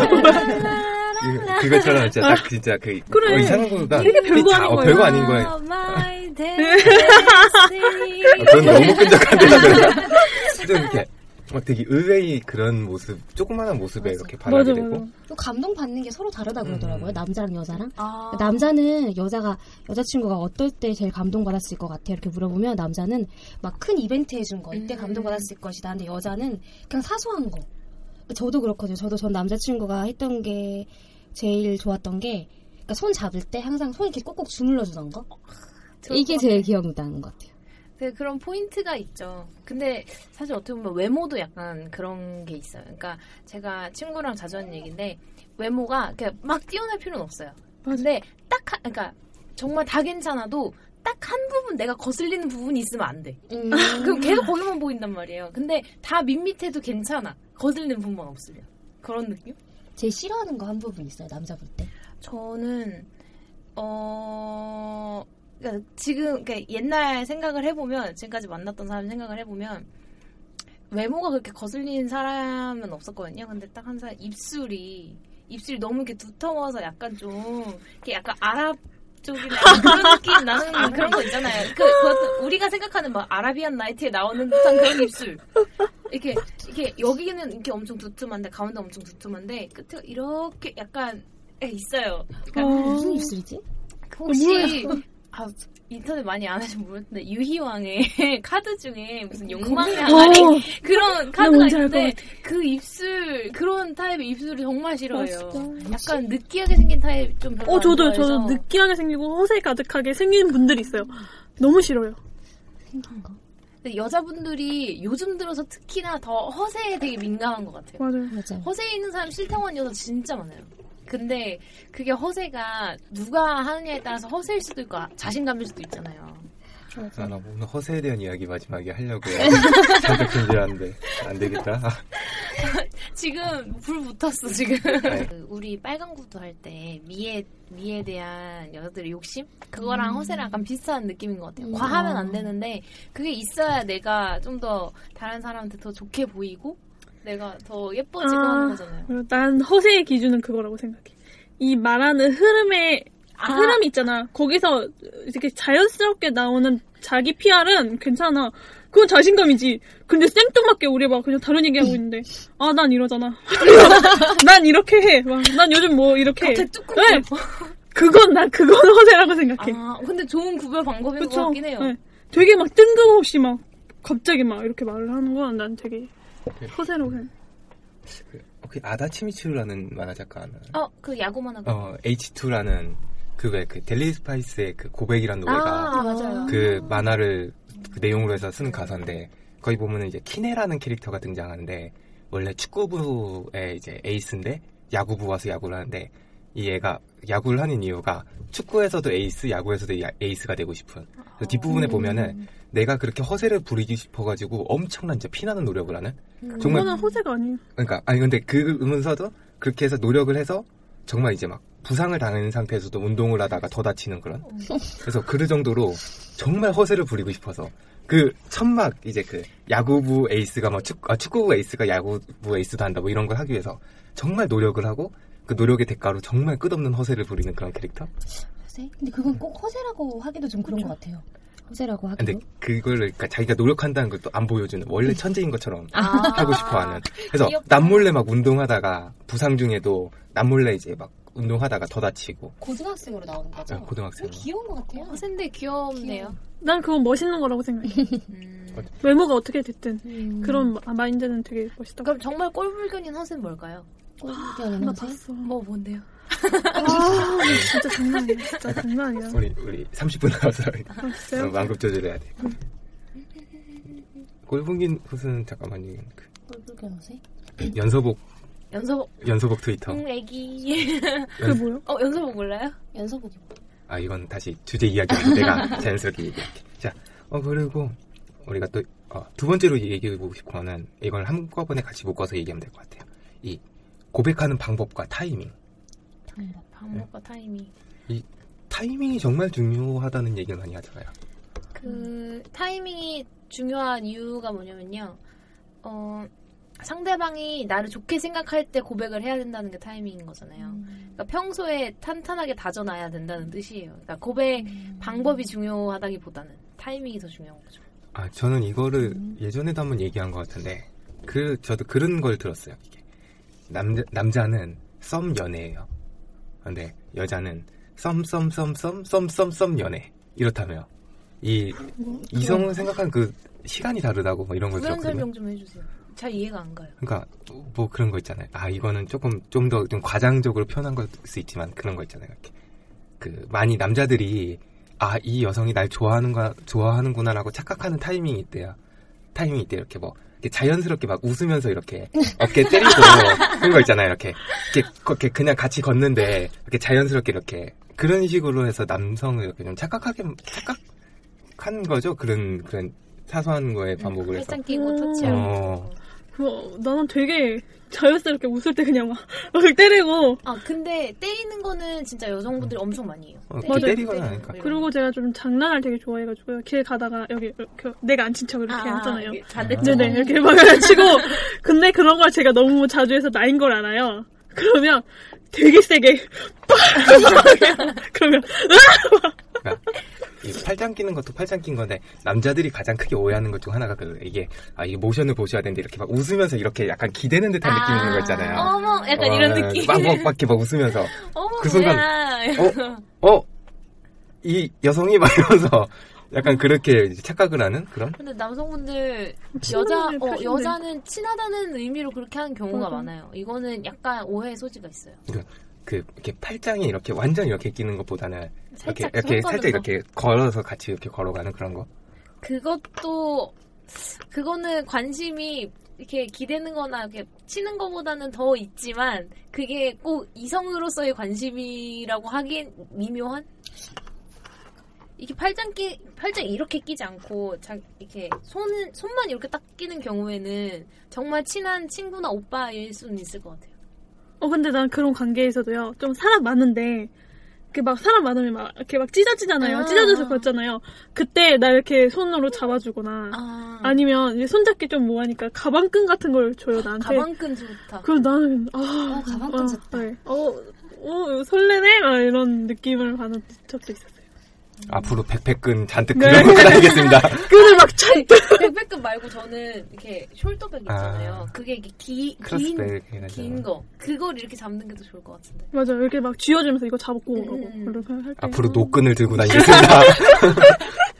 그것처럼 진짜 그래. 이상한 거가 되게 별거 아닌 거야. 별거 아닌 거야. 그건 너무 끈적한데. 좀 이렇게 되게 의외의 그런 모습, 조그마한 모습에 이렇게 반하게 되고. 또 감동받는 게 서로 다르다 그러더라고요. 남자랑 여자랑. 남자는 여자친구가 어떨 때 제일 감동받았을 것 같아 이렇게 물어보면 남자는 막 큰 이벤트 해준 거 이때 감동받았을 것이다. 근데 여자는 그냥 사소한 거. 저도 그렇거든요. 전 남자친구가 했던 게 제일 좋았던 게 그러니까 손 잡을 때 항상 손 이렇게 꼭꼭 주물러 주던 거. 이게 제일 기억나는 것 같아요. 그런 포인트가 있죠. 근데 사실 어떻게 보면 외모도 약간 그런 게 있어요. 그러니까 제가 친구랑 자주 하는 얘기인데 외모가 막 뛰어날 필요는 없어요. 근데 그러니까 정말 다 괜찮아도 딱 한 부분 내가 거슬리는 부분이 있으면 안 돼. 그럼 계속 거기만 보인단 말이에요. 근데 다 밋밋해도 괜찮아. 거슬리는 부분만 없으면. 그런 느낌? 제일 싫어하는 거 한 부분 있어요, 남자 볼 때? 저는 그러니까 그러니까 옛날 생각을 해보면 지금까지 만났던 사람 생각을 해보면 외모가 그렇게 거슬리는 사람은 없었거든요. 근데 딱 한 사람 입술이 너무 이렇게 두터워서 약간 좀 이렇게 약간 아랍 쪽이나 그런 느낌 나는 그런 거 있잖아요. 그것도 우리가 생각하는 막 아라비안 나이트에 나오는 듯한 그런 입술. 이렇게 여기는 이렇게 엄청 두툼한데 가운데 엄청 두툼한데 끝에 이렇게 약간 있어요. 그러니까 무슨 입술이지? 혹시 인터넷 많이 안 하시면 모르겠는데 유희왕의 카드 중에 무슨 욕망의 항아리 그런 카드가 있는데 그 입술 그런 타입의 입술이 정말 싫어요. 약간 느끼하게 생긴 타입 좀 별로 안 좋아해서. 저도 느끼하게 생기고 허세 가득하게 생긴 분들이 있어요. 너무 싫어요. 생긴 거. 근데 여자분들이 요즘 들어서 특히나 더 허세에 되게 민감한 것 같아요. 맞아요. 허세에 있는 사람 싫다고 하는 여자 진짜 많아요. 근데 그게 허세가 누가 하느냐에 따라서 허세일 수도 있고 자신감일 수도 있잖아요. 나 오늘 허세에 대한 이야기 마지막에 하려고 선택한 줄 알았는데 안 되겠다. 지금 불 붙었어 지금. 우리 빨간 구두 할 때 미에 대한 여자들의 욕심? 그거랑 허세랑 약간 비슷한 느낌인 것 같아요. 과하면 안 되는데 그게 있어야 내가 좀 더 다른 사람한테 더 좋게 보이고 내가 더 예뻐지고 하는 거잖아요. 난 허세의 기준은 그거라고 생각해. 이 말하는 흐름이 있잖아. 거기서 이렇게 자연스럽게 나오는 자기 PR은 괜찮아. 그건 자신감이지. 근데 생뚱맞게 우리 막 그냥 다른 얘기하고 있는데 난 이러잖아. 난 이렇게 해. 난 요즘 뭐 이렇게 해. 네. 그건 허세라고 생각해. 근데 좋은 구별 방법인 것 같긴 해요. 네. 되게 막 뜬금없이 막 갑자기 막 이렇게 말을 하는 건 난 되게 허세라고 생각해. 혹시 아다치미츠라는 만화 작가 아나요? 그 야구 만화. H2라는 그 델리 스파이스의 그 고백이라는 노래가 맞아요. 그 만화를 그 내용으로 해서 쓴 가사인데 거기 보면은 이제 키네라는 캐릭터가 등장하는데 원래 축구부의 이제 에이스인데 야구부 와서 야구를 하는데 이 애가 야구를 하는 이유가 축구에서도 에이스, 야구에서도 에이스가 되고 싶은. 그래서 뒷부분에 보면은 내가 그렇게 허세를 부리기 싶어가지고 엄청난 진짜 피나는 노력을 하는. 정말 그거는 허세가 아니에요. 그러니까 근데 그러면서도 그렇게 해서 노력을 해서 정말 이제 막 부상을 당한 상태에서도 운동을 하다가 더 다치는 그런. 그래서 그 정도로 정말 허세를 부리고 싶어서 그 천막 이제 그 야구부 에이스가 뭐 축구부 에이스가 야구부 에이스도 한다 뭐 이런 걸 하기 위해서 정말 노력을 하고 그 노력의 대가로 정말 끝없는 허세를 부리는 그런 캐릭터? 허세? 근데 그건 꼭 허세라고 하기도 좀 그런 것 같아요. 허세라고 하기도. 근데 그걸 그러니까 자기가 노력한다는 걸 또 안 보여주는 원래 천재인 것처럼 하고 싶어하는. 그래서 남몰래 막 운동하다가 부상 중에도 남몰래 이제 막 운동하다가 더 다치고. 고등학생으로 나오는 거죠? 네, 고등학생. 귀여운 것 같아요. 허세인데 귀엽네요. 난 그건 멋있는 거라고 생각해. 외모가 어떻게 됐든 그런 마인드는 되게 멋있다. 그럼 정말 꼴불견인 허세는 뭘까요? 꼴불견인 나 허세? 봤어. 뭔데요? 진짜 장난 아니야. 진짜 장난 아니야. 우리 30분 나와서 진짜요? 완급 조절해야 돼. 꼴불견 허세는 잠깐만요. 꼴불견 허세? 연서복 트위터. 애기. 그게 뭐요? 연서복 몰라요? 연서복이 뭐? 이건 다시 주제 이야기하고 내가 자연스럽게 얘기할게. 자, 그리고 우리가 또 두 번째로 얘기해보고 싶은 거는 이걸 한꺼번에 같이 묶어서 얘기하면 될 것 같아요. 이 고백하는 방법과 타이밍. 방법과 타이밍. 이 타이밍이 정말 중요하다는 얘기를 많이 하잖아요. 그 타이밍이 중요한 이유가 뭐냐면요. 상대방이 나를 좋게 생각할 때 고백을 해야 된다는 게 타이밍인 거잖아요. 그러니까 평소에 탄탄하게 다져놔야 된다는 뜻이에요. 그러니까 고백 방법이 중요하다기보다는 타이밍이 더 중요한 거죠. 저는 이거를 예전에도 한번 얘기한 것 같은데 저도 그런 걸 들었어요. 이게 남자는 썸 연애예요. 근데 여자는 썸 연애 이렇다며 이 이성을 생각하는 그 시간이 다르다고 뭐 이런 걸 그런 들었거든요. 설명 좀 해주세요. 잘 이해가 안 가요. 그러니까 뭐 그런 거 있잖아요. 이거는 좀 더 좀 과장적으로 표현한 걸 수 있지만 그런 거 있잖아요. 이렇게 많이 남자들이 이 여성이 날 좋아하는구나라고 착각하는 타이밍이 있대요. 이렇게 뭐 이렇게 자연스럽게 막 웃으면서 이렇게 어깨 때리고 그런 거 있잖아요. 이렇게 그냥 같이 걷는데 이렇게 자연스럽게 이렇게 그런 식으로 해서 남성을 이렇게 좀 착각한 거죠. 그런 사소한 거에 반복을 해서. 팔짱 끼고 터치하고. 나는 되게 자연스럽게 웃을 때 그냥 막 때리고. 근데 때리는 거는 진짜 여성분들이 엄청 많이 해요. 때리거나 하니까. 그리고 제가 좀 장난을 되게 좋아해가지고요. 길 가다가 여기 내가 안 친 척 이렇게 하잖아요. 네네 이렇게 막 치고. 근데 그런 걸 제가 너무 자주 해서 나인 걸 알아요. 그러면 되게 세게 그러면 이 팔짱 끼는 것도 팔짱 낀 건데 남자들이 가장 크게 오해하는 것 중 하나가 이게 모션을 보셔야 되는데 이렇게 막 웃으면서 이렇게 약간 기대는 듯한 느낌 있는 거 있잖아요. 어머 약간 이런 느낌. 막 웃으면서 어머 그 순간 이 여성이 막 이러면서 약간 그렇게 착각을 하는 그런? 근데 남성분들 여자는 친하다는 의미로 그렇게 하는 경우가 많아요. 이거는 약간 오해의 소지가 있어요. 이렇게 팔짱이 이렇게 완전 이렇게 끼는 것보다는 살짝 이렇게 걸어서 같이 이렇게 걸어가는 그런 거. 그거는 관심이 이렇게 기대는 거나 이렇게 치는 거보다는 더 있지만 그게 꼭 이성으로서의 관심이라고 하기엔 미묘한? 이게 팔짱 이렇게 끼지 않고 이렇게 손만 이렇게 딱 끼는 경우에는 정말 친한 친구나 오빠일 수는 있을 것 같아요. 근데 난 그런 관계에서도요. 좀 사람 많은데 막 사람 많으면 막 이렇게 막 찢어지잖아요. 찢어져서 그렇잖아요. 그때 나 이렇게 손으로 잡아주거나 아니면 이제 손잡기 좀 뭐하니까 가방끈 같은 걸 줘요 나한테. 가방끈 좋다. 그럼 나는 가방끈 좋다. 네. 설레네 막 이런 느낌을 받은 적도 있었어요. 앞으로 백팩끈 잔뜩 그려놓고 다니겠습니다. 끈을 막 잔뜩. 백팩끈 말고 저는 이렇게 숄더백 있잖아요. 그게 이렇게 긴 거. 그걸 이렇게 잡는 게 더 좋을 것 같은데. 맞아요. 이렇게 막 쥐어주면서 이거 잡고 오라고. 앞으로 노끈을 들고 다니겠습니다.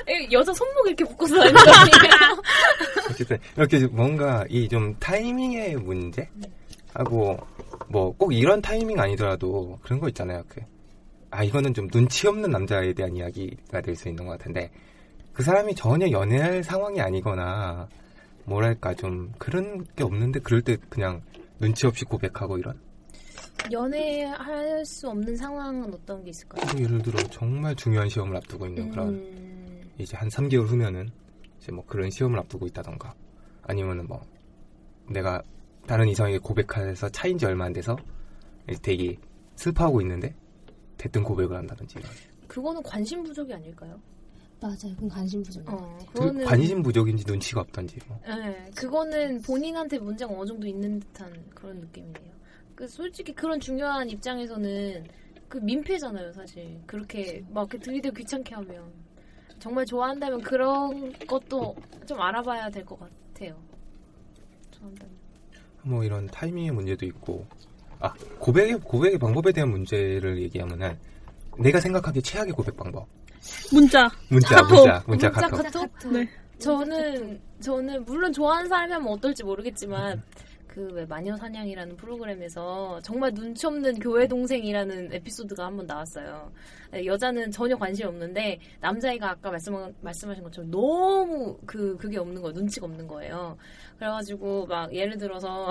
여자 손목 이렇게 묶어서 다니는 거 아니에요? 어쨌든 이렇게 뭔가 이 좀 타이밍의 문제 하고 뭐 꼭 이런 타이밍 아니더라도 그런 거 있잖아요. 이거는 좀 눈치 없는 남자에 대한 이야기가 될 수 있는 것 같은데 그 사람이 전혀 연애할 상황이 아니거나 뭐랄까 좀 그런 게 없는데 그럴 때 그냥 눈치 없이 고백하고 이런. 연애할 수 없는 상황은 어떤 게 있을까요? 뭐 예를 들어 정말 중요한 시험을 앞두고 있는 그런 이제 한 3개월 후면은 이제 뭐 그런 시험을 앞두고 있다던가 아니면은 뭐 내가 다른 이성에게 고백해서 차인 지 얼마 안 돼서 되게 슬퍼하고 있는데 대뜸 고백을 한다든지 이런. 그거는 관심 부족이 아닐까요? 맞아요. 그건 관심 부족이에요. 그거는 관심 부족인지 눈치가 없던지. 뭐. 네, 그거는 본인한테 문제가 어느 정도 있는 듯한 그런 느낌이에요. 솔직히 그런 중요한 입장에서는 민폐잖아요, 사실. 그렇게 막 들이대고 귀찮게 하면. 정말 좋아한다면 그런 것도 좀 알아봐야 될 것 같아요. 좋아한다면. 뭐 이런 타이밍의 문제도 있고, 고백의 방법에 대한 문제를 얘기하면은 내가 생각하기에 최악의 고백 방법. 문자 카톡. 네. 저는 물론 좋아하는 사람이 하면 어떨지 모르겠지만 왜 마녀사냥이라는 프로그램에서 정말 눈치 없는 교회 동생이라는 에피소드가 한번 나왔어요. 여자는 전혀 관심이 없는데 남자애가 아까 말씀하신 것처럼 너무 그게 없는 거예요. 눈치가 없는 거예요. 그래가지고 막 예를 들어서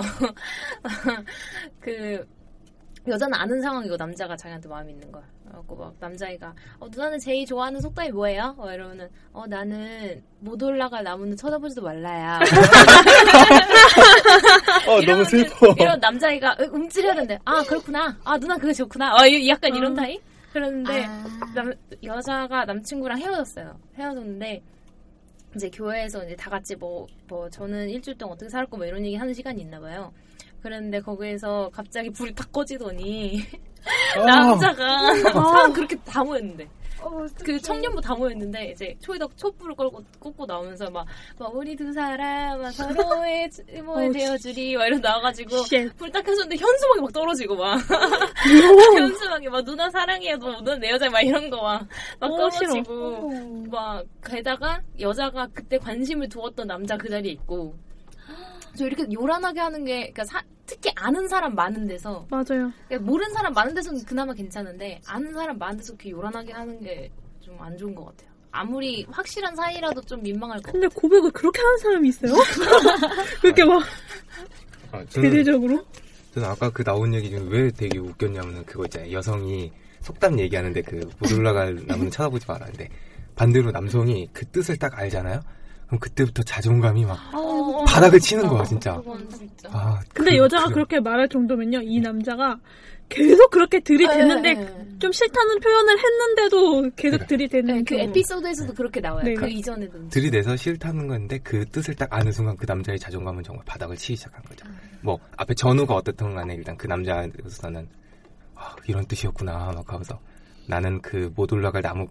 여자는 아는 상황이고 남자가 자기한테 마음이 있는 거야. 그래갖고 막 남자애가 누나는 제일 좋아하는 속담이 뭐예요? 이러면은 나는 못 올라갈 나무는 쳐다보지도 말라야. 너무 슬퍼. 이런 남자애가 움찔해야 되는데 그렇구나. 누나 그게 좋구나. 약간 이런 타입? 그런데 여자가 남친구랑 헤어졌는데 이제 교회에서 이제 다 같이 뭐 저는 일주일 동안 어떻게 살았고 뭐 이런 얘기 하는 시간이 있나 봐요. 그랬는데 거기에서 갑자기 불이 탁 꺼지더니 남자가 사람 그렇게 다 모였는데 청년부 다 모였는데 이제 초에다 촛불을 꽂고 나오면서 막 우리 두 사람 서로의 뭐 되어주리 막 이런 나와가지고 불 딱 켜졌는데 현수막이 막 떨어지고 막 현수막이 막 누나 사랑해요 누나 내 여자 막 이런 거 막 떨어지고 막 게다가 여자가 그때 관심을 두었던 남자 그 자리에 있고 저 이렇게 요란하게 하는 게 특히 아는 사람 많은 데서 맞아요. 모르는 사람 많은 데서는 그나마 괜찮은데 아는 사람 많은 데서 그렇게 요란하게 하는 게 좀 안 좋은 것 같아요. 아무리 확실한 사이라도 좀 민망할 것 같아요. 근데 고백을 그렇게 하는 사람이 있어요? 그렇게 막 대대적으로? 저는 아까 나온 얘기 중에 왜 되게 웃겼냐면은 그거 있잖아요. 여성이 속담 얘기하는데 못 올라갈 나무는 쳐다보지 말라는데 반대로 남성이 그 뜻을 딱 알잖아요. 그럼 그때부터 자존감이 막 바닥을 치는 거야 진짜. 근데 여자가 그렇게 말할 정도면요, 이 남자가 계속 그렇게 들이댔는데 좀 싫다는 표현을 했는데도 계속 들이대는 그 에피소드에서도 그렇게 나와요. 네. 그 이전에도 들이대서 싫다는 건데 그 뜻을 딱 아는 순간 그 남자의 자존감은 정말 바닥을 치기 시작한 거죠. 뭐 앞에 전후가 어떻든 간에 일단 그 남자로서는 이런 뜻이었구나 막 하면서 나는 못 올라갈 나무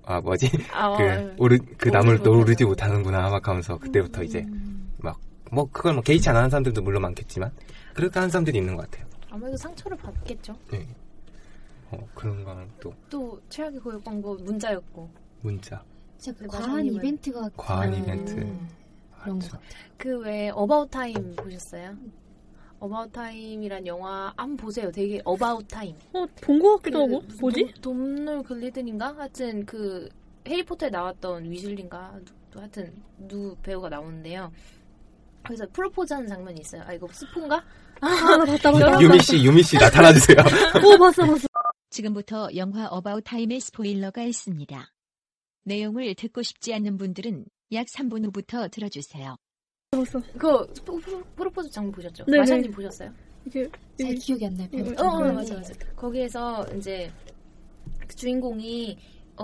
나무를 오르지 못하는구나 막 하면서 그때부터 이제 그걸 개의치 않는 사람들도 물론 많겠지만 그렇게 하는 사람들이 있는 것 같아요. 아무래도 상처를 받겠죠. 네. 그런 거는 또 최악의 고백 방법 문자였고. 문자. 진짜 과한 이벤트가 이벤트. 그런 것 같아요. 왜 어바웃 타임 보셨어요? 어바웃 타임이란 영화 한번 보세요. 되게 어바웃 타임. 본 것 같기도 하고. 뭐지? 돈놀 글리든인가? 하여튼 해리포터에 나왔던 위즐리인가? 하여튼 누 배우가 나오는데요. 그래서 프로포즈하는 장면이 있어요. 이거 스폰가? 봤다. 유미 씨 나타나주세요. 봤어. 지금부터 영화 어바웃 타임의 스포일러가 있습니다. 내용을 듣고 싶지 않는 분들은 약 3분 후부터 들어주세요. 봤어. 그 프로포즈 장면 보셨죠? 네네. 마샤님 보셨어요? 잘 기억이 안 나요. 맞아. 거기에서 이제 주인공이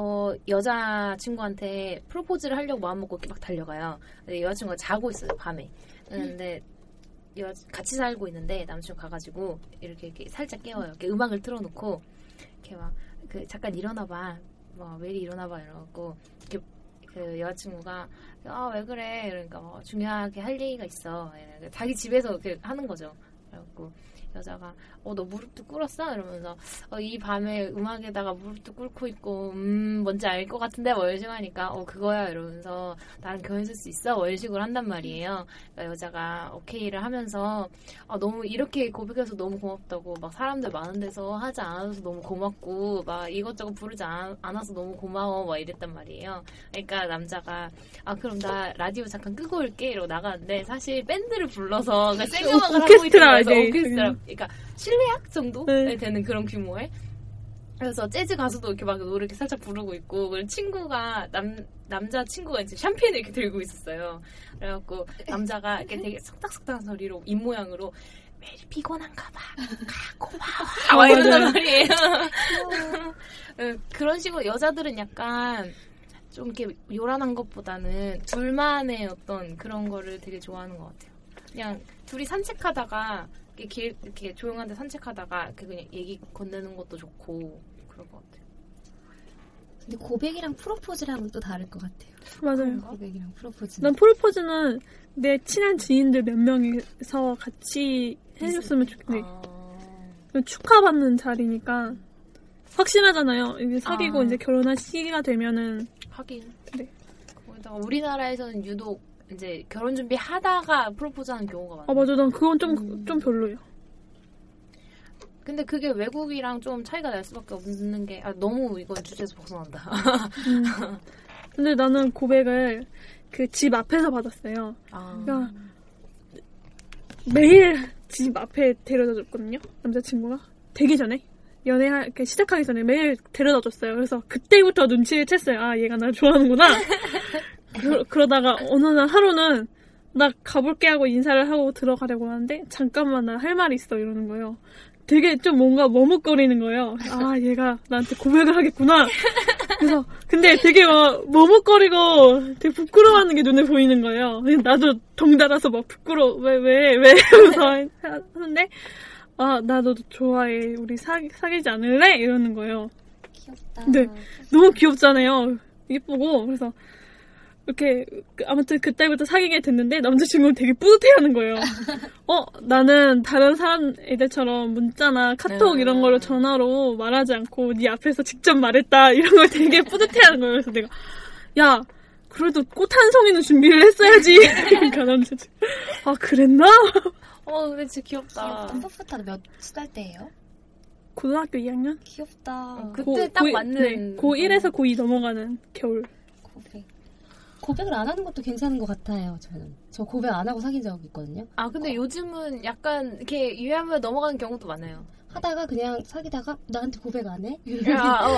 여자친구한테 프로포즈를 하려고 마음먹고 이렇게 막 달려가요. 근데 여자친구가 자고 있어요, 밤에. 근데 같이 살고 있는데 남자친구 가가지고 이렇게 살짝 깨워요. 이렇게 음악을 틀어놓고 이렇게 막 잠깐 일어나봐. 왜 이리 일어나봐 이러고 이렇게 그 여자친구가 왜 그래? 그러니까 중요하게 할 얘기가 있어. 자기 집에서 이렇게 하는 거죠. 그래갖고 여자가 너 무릎도 꿇었어? 이러면서 이 밤에 음악에다가 무릎도 꿇고 있고 뭔지 알 것 같은데 뭐 이런 식으로 하니까 그거야 이러면서 나랑 결혼했을 수 있어? 뭐 이런 식으로 한단 말이에요. 그러니까 여자가 오케이를 하면서 너무 이렇게 고백해서 너무 고맙다고 막 사람들 많은 데서 하지 않아서 너무 고맙고 막 이것저것 부르지 않아서 너무 고마워 막 이랬단 말이에요. 그러니까 남자가 그럼 나 라디오 잠깐 끄고 올게 이러고 나가는데 사실 밴드를 불러서 그러니까 생음악을 하고 있던 거여서 오케스트라 그러니까 실내악 정도 되는 그런 규모의 그래서 재즈 가수도 이렇게 막 노래 이렇게 살짝 부르고 있고 그리고 친구가 남자 친구가 이제 샴페인을 이렇게 들고 있었어요. 그래갖고 남자가 이렇게 되게 속닥속닥한 소리로 입 모양으로 매일 피곤한가 봐. 고마워. 이런단 말이에요. 그런 식으로 여자들은 약간 좀 이렇게 요란한 것보다는 둘만의 어떤 그런 거를 되게 좋아하는 것 같아요. 그냥 둘이 산책하다가 이렇게 조용한 데 산책하다가 그냥 얘기 건네는 것도 좋고 그럴 것 같아요. 근데 고백이랑 프로포즈랑은 또 다를 것 같아요. 맞아요. 고백이랑 프로포즈. 난 프로포즈는 내 친한 지인들 몇 명이서 같이 해줬으면 좋겠네. 축하받는 자리니까 확실하잖아요. 이제 사귀고 이제 결혼할 시기가 되면은 하긴. 네. 거기다가 우리나라에서는 유독 이제 결혼 준비하다가 프로포즈하는 경우가 많아요. 맞아. 난 그건 좀 별로예요. 근데 그게 외국이랑 좀 차이가 날 수밖에 없는 게 너무 이건 주제에서 벗어난다. 근데 나는 고백을 그 집 앞에서 받았어요. 그러니까 매일 집 앞에 데려다 줬거든요. 남자친구가 되기 전에 연애 시작하기 전에 매일 데려다 줬어요. 그래서 그때부터 눈치를 챘어요. 얘가 날 좋아하는구나. 그러다가 어느 날 하루는 나 가볼게 하고 인사를 하고 들어가려고 하는데 잠깐만 나 할 말이 있어 이러는 거예요. 되게 좀 뭔가 머뭇거리는 거예요. 얘가 나한테 고백을 하겠구나. 그래서 근데 되게 막 머뭇거리고 되게 부끄러워하는 게 눈에 보이는 거예요. 나도 덩달아서 막 왜 이러면서 하는데 나 너도 좋아해. 우리 사귀지 않을래? 이러는 거예요. 귀엽다. 네, 너무 귀엽잖아요. 예쁘고 그래서 이렇게 아무튼 그때부터 사귀게 됐는데 남자친구는 되게 뿌듯해하는 거예요. 나는 다른 사람 애들처럼 문자나 카톡 이런 걸로 전화로 말하지 않고 네 앞에서 직접 말했다 이런 걸 되게 뿌듯해하는 거예요. 그래서 내가 야 그래도 꽃 한 송이는 준비를 했어야지. 그러니까 남자친구 그랬나? 근데 진짜 귀엽다. 풋풋하다. 몇 살 때예요? 고등학교 2학년? 귀엽다. 그때 딱 맞는 고1에서 고2 넘어가는 겨울. 고백을 안 하는 것도 괜찮은 것 같아요. 저 고백 안 하고 사귄 적 있거든요. 근데 요즘은 약간 이렇게 유야무야 넘어가는 경우도 많아요. 하다가 그냥 사귀다가 나한테 고백 안 해? 그래요?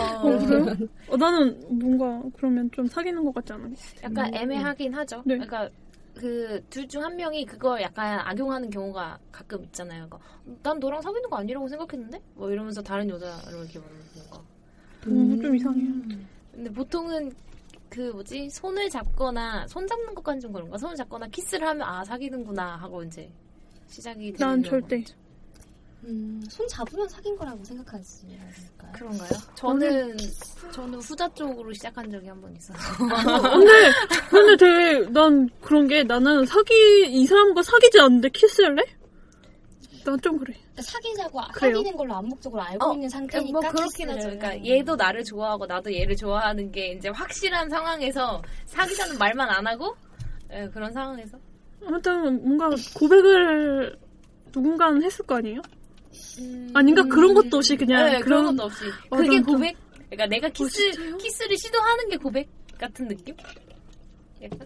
나는 뭔가 그러면 좀 사귀는 것 같지 않아요? 약간 애매하긴 하죠. 네. 그러니까 그 둘 중 한 명이 그거 약간 악용하는 경우가 가끔 있잖아요. 그러니까 난 너랑 사귀는 거 아니라고 생각했는데? 뭐 이러면서 다른 여자를 이렇게 보는 건가. 좀 이상해요. 근데 보통은 손을 잡거나 손 잡는 것까지 좀 그런가? 손을 잡거나 키스를 하면 사귀는구나 하고 이제 시작이 되는. 난 절대. 손 잡으면 사귄 거라고 생각하지 않을까요? 그런가요? 저는 후자 쪽으로 시작한 적이 한 번 있어서. 근데 되게 난 그런 게 나는 이 사람과 사귀지 않는데 키스를 해? 난 좀 그래. 그러니까 사귀자고 그래요? 사귀는 걸로 암묵적으로 알고 있는 상태니까. 뭐 그렇긴 하죠. 그러니까 얘도 나를 좋아하고 나도 얘를 좋아하는 게 이제 확실한 상황에서 사귀자는 말만 안 하고 그런 상황에서. 아무튼 뭔가 고백을 누군가는 했을 거 아니에요? 아닌가? 그런 것도 없이 그냥 그런 것도 없이. 그게 고백? 그러니까 내가 키스를 시도하는 게 고백 같은 느낌? 약간?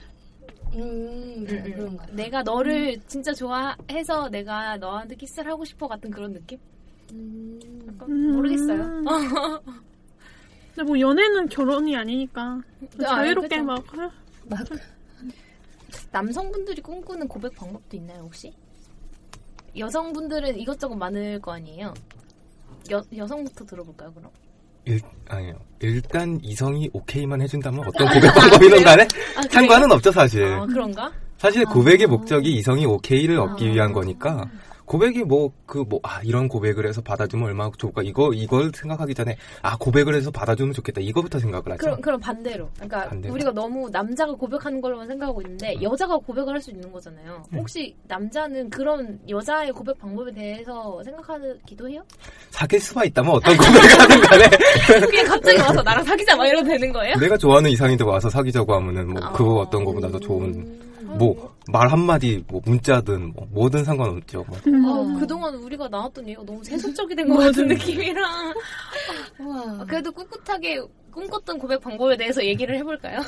그런가. 내가 너를 진짜 좋아해서 내가 너한테 키스를 하고 싶어 같은 그런 느낌? 모르겠어요. 근데 뭐 연애는 결혼이 아니니까 자유롭게 막 남성분들이 꿈꾸는 고백 방법도 있나요 혹시? 여성분들은 이것저것 많을 거 아니에요? 여성부터 들어볼까요 그럼? 아니요. 일단 이성이 오케이만 해준다면 어떤 고백 방법이든 간에 상관은 없죠 사실. 그런가? 사실 고백의 목적이 이성이 오케이를 얻기 위한 거니까 고백이 이런 고백을 해서 받아주면 얼마나 좋을까 이걸 생각하기 전에 고백을 해서 받아주면 좋겠다 이거부터 생각을 하죠. 그럼 반대로. 그러니까 우리가 너무 남자가 고백하는 걸로만 생각하고 있는데 여자가 고백을 할 수 있는 거잖아요. 혹시 남자는 그런 여자의 고백 방법에 대해서 생각하기도 해요? 사귈 수가 있다면 어떤 고백을 하든 간에 그냥 갑자기 와서 나랑 사귀자 막 이러면 되는 거예요? 내가 좋아하는 이상인데 와서 사귀자고 하면은 그거 어떤 거보다 더 좋은 말 한마디 문자든 뭐든 상관없죠. 그동안 우리가 나왔던 얘기가 너무 세속적이 된 것 같은 느낌이랑 그래도 꿋꿋하게 꿈꿨던 고백 방법에 대해서 얘기를 해볼까요?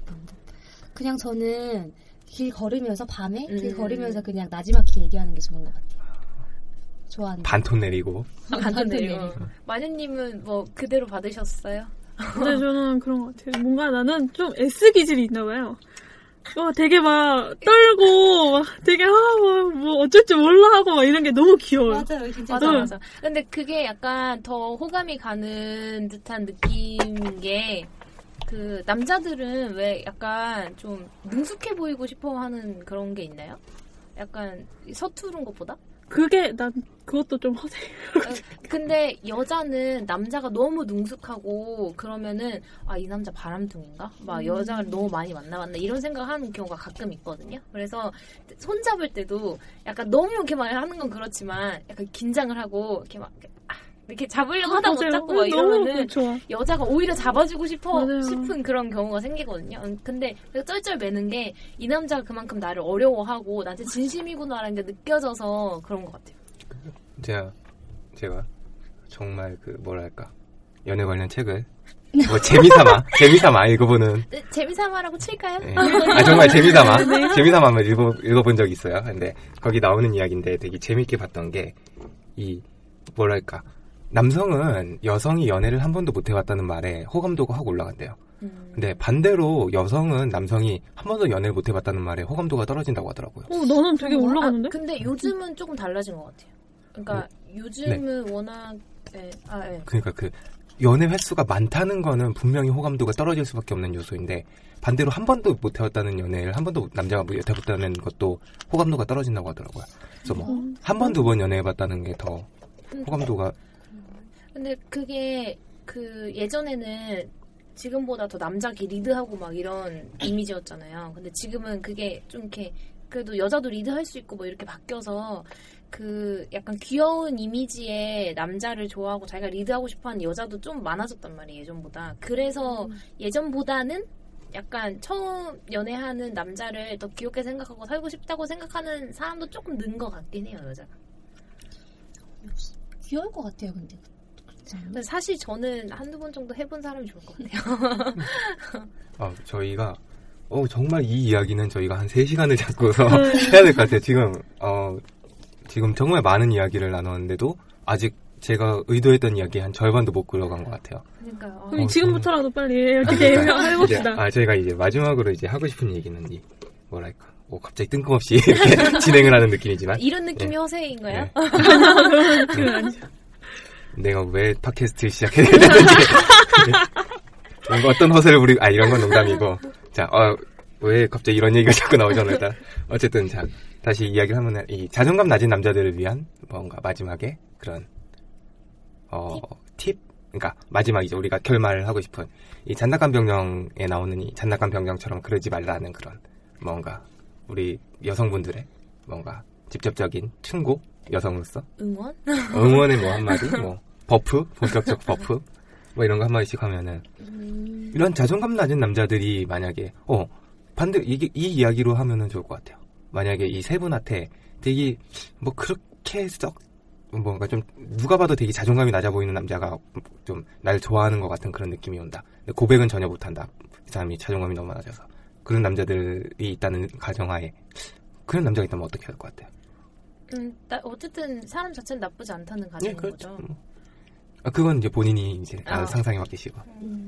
그냥 저는 길 걸으면서 밤에 길 걸으면서 그냥 나지막히 얘기하는 게 좋은 것 같아요. 좋아하는 반톤 내리고 반톤 내리고 마녀님은 그대로 받으셨어요? 근데 저는 그런 것 같아요. 뭔가 나는 좀 S 기질이 있나 봐요. 되게 막 떨고 막 되게 뭐 어쩔 줄 몰라 하고 막 이런 게 너무 귀여워요. 맞아요, 진짜. 맞아. 근데 그게 약간 더 호감이 가는 듯한 느낌인 게 그 남자들은 왜 약간 좀 능숙해 보이고 싶어 하는 그런 게 있나요? 약간 서투른 것보다? 난 그것도 좀 허세요. 근데 여자는 남자가 너무 능숙하고 그러면은 이 남자 바람둥인가? 막 여자를 너무 많이 만나봤나? 이런 생각하는 경우가 가끔 있거든요. 그래서 손잡을 때도 약간 너무 이렇게 막 하는 건 그렇지만 약간 긴장을 하고 이렇게 막 이렇게 잡으려고 하다 못 잡고 막 이러면은 여자가 오히려 잡아주고 싶은 그런 경우가 생기거든요. 근데 쩔쩔 매는 게 이 남자가 그만큼 나를 어려워하고 나한테 진심이구나라는 게 느껴져서 그런 것 같아요. 제가 정말 연애 관련 책을 재미삼아 읽어보는. 재미삼아라고 칠까요? 네. 정말 재미삼아 한번 읽어본 적이 있어요. 근데 거기 나오는 이야기인데 되게 재밌게 봤던 게 남성은 여성이 연애를 한 번도 못 해봤다는 말에 호감도가 확 올라간대요. 근데 반대로 여성은 남성이 한 번도 연애를 못 해봤다는 말에 호감도가 떨어진다고 하더라고요. 나는 되게 올라가는데? 근데 요즘은 조금 달라진 것 같아요. 그러니까 요즘은 워낙 그러니까 연애 횟수가 많다는 거는 분명히 호감도가 떨어질 수밖에 없는 요소인데 반대로 한 번도 못 해봤다는 연애를 한 번도 남자가 못 해봤다는 것도 호감도가 떨어진다고 하더라고요. 그래서 한 번, 두 번 연애해봤다는 게 더 호감도가. 근데 그게 예전에는 지금보다 더 남자기 리드하고 막 이런 이미지였잖아요. 근데 지금은 그게 좀 이렇게 그래도 여자도 리드할 수 있고 뭐 이렇게 바뀌어서 약간 귀여운 이미지의 남자를 좋아하고 자기가 리드하고 싶어하는 여자도 좀 많아졌단 말이에요, 예전보다. 그래서 예전보다는 약간 처음 연애하는 남자를 더 귀엽게 생각하고 살고 싶다고 생각하는 사람도 조금 는 것 같긴 해요, 여자가. 귀여울 것 같아요, 근데. 근데 사실 저는 한두 번 정도 해본 사람이 좋을 것 같아요. 저희가 정말 이 이야기는 저희가 한 3시간을 잡고서 해야 될 것 같아요. 지금 정말 많은 이야기를 나눴는데도 아직 제가 의도했던 이야기 한 절반도 못 끌어간 것 같아요. 그러니까요. 지금부터라도 빨리 어떻게 해봅시다. 저희가 이제 마지막으로 이제 하고 싶은 얘기는 갑자기 뜬금없이 이렇게 진행을 하는 느낌이지만 이런 느낌이 허세인가요? 네. 그건 아니죠. 내가 왜 팟캐스트를 시작해야 되는지 어떤 허세를 이런 건 농담이고 왜 갑자기 이런 얘기가 자꾸 나오잖아요. 일단 어쨌든 다시 이야기를 하면 이 자존감 낮은 남자들을 위한 뭔가 마지막에 그런 팁? 그러니까 마지막이죠. 우리가 결말을 하고 싶은 이 잔낙한 병령에 나오는 이 잔낙한 병령처럼 그러지 말라는 그런 뭔가 우리 여성분들의 뭔가 직접적인 충고 여성으로서 응원의 한마디 버프 본격적 버프 이런 거 한마디씩 하면은 이런 자존감 낮은 남자들이 만약에 이 이야기로 하면은 좋을 것 같아요. 만약에 이 세 분한테 되게 그렇게 뭔가 좀 누가 봐도 되게 자존감이 낮아 보이는 남자가 좀 날 좋아하는 것 같은 그런 느낌이 온다. 근데 고백은 전혀 못한다. 이 사람이 자존감이 너무 낮아서. 그런 남자들이 있다는 가정하에 그런 남자가 있다면 어떻게 할 것 같아요? 어쨌든 사람 자체는 나쁘지 않다는 가정인 그렇죠. 거죠. 그건 이제 본인이 이제 상상에 맡기시고.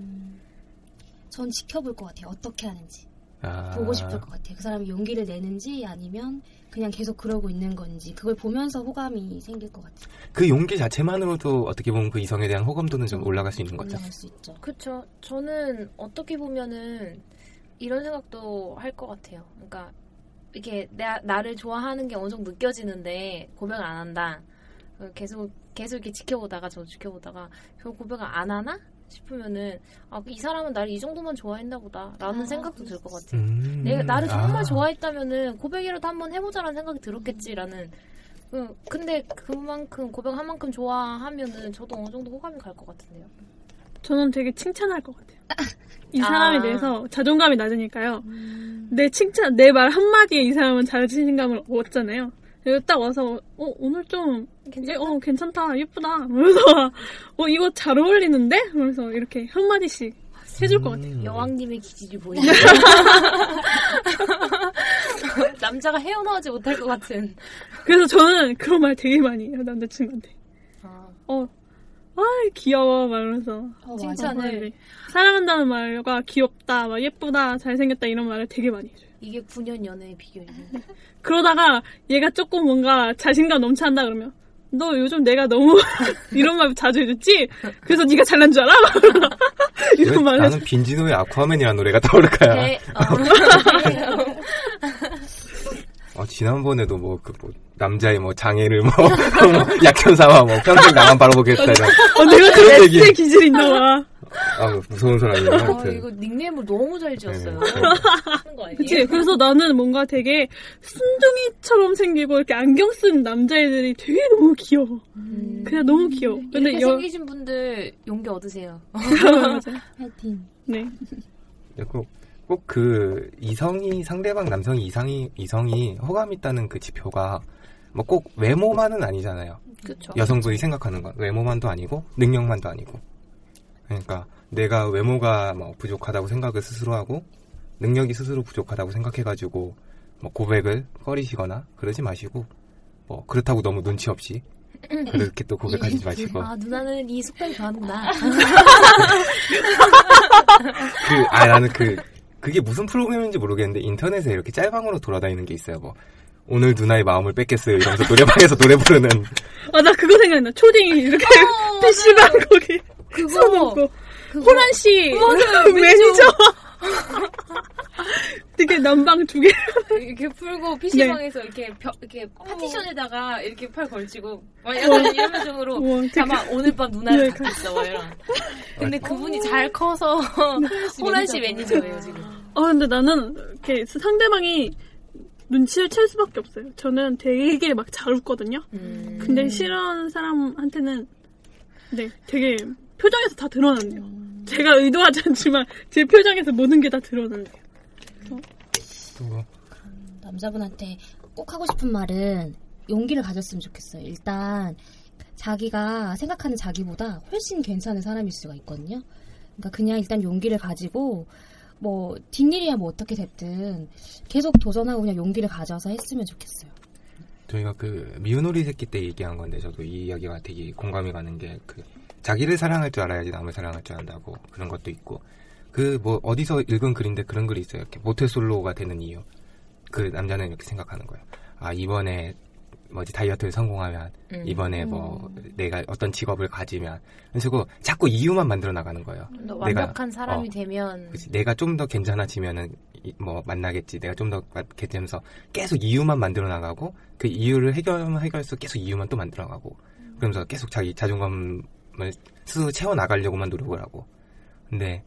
전 지켜볼 것 같아요. 어떻게 하는지. 보고 싶을 것 같아요. 그 사람이 용기를 내는지 아니면 그냥 계속 그러고 있는 건지 그걸 보면서 호감이 생길 것 같아요. 그 용기 자체만으로도 어떻게 보면 그 이성에 대한 호감도는 좀 올라갈 수 있는 거죠. 올라갈 수 있죠. 그렇죠. 저는 어떻게 보면은 이런 생각도 할 것 같아요. 그러니까 이렇게 나를 좋아하는 게 어느 정도 느껴지는데 고백을 안 한다. 계속 이렇게 지켜보다가 결국 고백을 안 하나 싶으면은 이 사람은 나를 이 정도만 좋아했나 보다라는 생각도 들 것 같아요. 내가 나를 정말 좋아했다면은 고백이라도 한번 해보자라는 생각이 들었겠지라는. 근데 그만큼 고백한 만큼 좋아하면은 저도 어느 정도 호감이 갈 것 같은데요. 저는 되게 칭찬할 것 같아요. 이 사람에 대해서 자존감이 낮으니까요. 내 말 한마디에 이 사람은 자신감을 얻잖아요. 그래서 딱 와서 오늘 좀 괜찮다 예쁘다 그래서 이거 잘 어울리는데? 그래서 이렇게 한마디씩 해줄 것 같아요. 여왕님의 기질이 보이네요. 남자가 헤어나오지 못할 것 같은. 그래서 저는 그런 말 되게 많이 해요 남자친구한테. 귀여워 말하면서 칭찬을. 사랑한다는 말과 귀엽다, 막 예쁘다, 잘생겼다 이런 말을 되게 많이 해줘요. 이게 9년 연애의 비결이네. 그러다가 얘가 조금 뭔가 자신감 넘쳐한다 그러면 너 요즘 내가 너무 이런 말 자주 해줬지? 그래서 네가 잘난 줄 알아? 이런 말 나는 빈지노의 아쿠아맨이라는 노래가 떠오를까요? 네. 지난번에도 남자의 장애를 약천사와 평생 나만 바라보겠다. 내가 그런 스타일 기질이 있나 봐. 무서운 사람이네. 이거 닉네임을 너무 잘 지었어요. 그치? 그래서 나는 뭔가 되게 순둥이처럼 생기고 이렇게 안경 쓴 남자애들이 되게 너무 귀여워. 그냥 너무 귀여워. 근데 이렇게 생기신 분들 용기 얻으세요. 맞아. 파이팅. 네. 꼭 이성이 상대방 남성이 이성이 호감 있다는 그 지표가 꼭 외모만은 아니잖아요. 그쵸. 여성분이 생각하는 건 외모만도 아니고 능력만도 아니고. 그러니까 내가 외모가 부족하다고 생각을 스스로 하고 능력이 스스로 부족하다고 생각해가지고 고백을 꺼리시거나 그러지 마시고 그렇다고 너무 눈치 없이 그렇게 또 고백하지 마시고. 누나는 이 속담이 좋아하는구나. 나는 그게 무슨 프로그램인지 모르겠는데 인터넷에 이렇게 짤방으로 돌아다니는 게 있어요. 오늘 누나의 마음을 뺏겠어요 이러면서 노래방에서 노래 부르는. 나 그거 생각나. 초딩이 이렇게 PC방 거기 써놓고 호란 씨 매니저 되게 난방 두 개 이렇게 풀고 PC방에서 이렇게 파티션에다가 이렇게 팔 걸치고 약간 이런 표정으로 아마 오늘 밤 누나를 갖겠어 이런. 근데 그분이 잘 커서 호란 씨 매니저예요 지금. 근데 나는 이렇게 상대방이 눈치를 챌 수밖에 없어요. 저는 되게 막 잘 웃거든요. 근데 싫어하는 사람한테는 되게 표정에서 다 드러난대요. 제가 의도하지 않지만 제 표정에서 모든 게 다 드러난대요. 남자분한테 꼭 하고 싶은 말은 용기를 가졌으면 좋겠어요. 일단 자기가 생각하는 자기보다 훨씬 괜찮은 사람일 수가 있거든요. 그러니까 그냥 일단 용기를 가지고 뒷일이야 어떻게 됐든 계속 도전하고 그냥 용기를 가져서 했으면 좋겠어요. 저희가 미운 오리 새끼 때 얘기한 건데 저도 이 이야기가 되게 공감이 가는 게 자기를 사랑할 줄 알아야지 남을 사랑할 줄 안다고 그런 것도 있고 어디서 읽은 글인데 그런 글이 있어요. 이렇게 모태솔로가 되는 이유. 그 남자는 이렇게 생각하는 거예요. 이번에 다이어트를 성공하면 이번에 내가 어떤 직업을 가지면 그래서 자꾸 이유만 만들어 나가는 거예요. 완벽한 사람이 되면 내가 좀 더 괜찮아지면은 만나겠지. 내가 좀 더 괜찮으면서 계속 이유만 만들어 나가고 그 이유를 해결해서 계속 이유만 또 만들어 나가고 그러면서 계속 자기 자존감을 스스로 채워 나가려고만 노력을 하고. 근데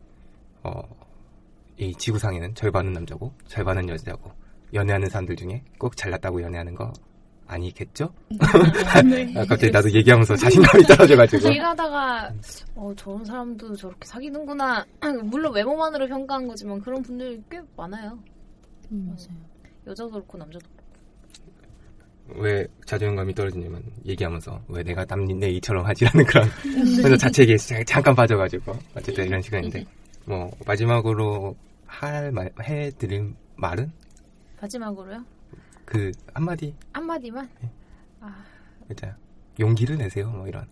이 지구상에는 절반은 남자고 절반은 여자고 연애하는 사람들 중에 꼭 잘났다고 연애하는 거 아니겠죠? 갑자기 나도 얘기하면서 자신감이 떨어져가지고 일하다가 저런 사람도 저렇게 사귀는구나. 물론 외모만으로 평가한 거지만 그런 분들 꽤 많아요. 맞아요. 여자도 그렇고 남자도 그렇고. 왜 자존감이 떨어지냐면 얘기하면서 왜 내가 내 이처럼 하지라는 그런 그래서 자책에 잠깐 빠져가지고 어쨌든 이런 시간인데 마지막으로 해드릴 말은? 마지막으로요? 한마디만? 네. 진짜 용기를 내세요 이런.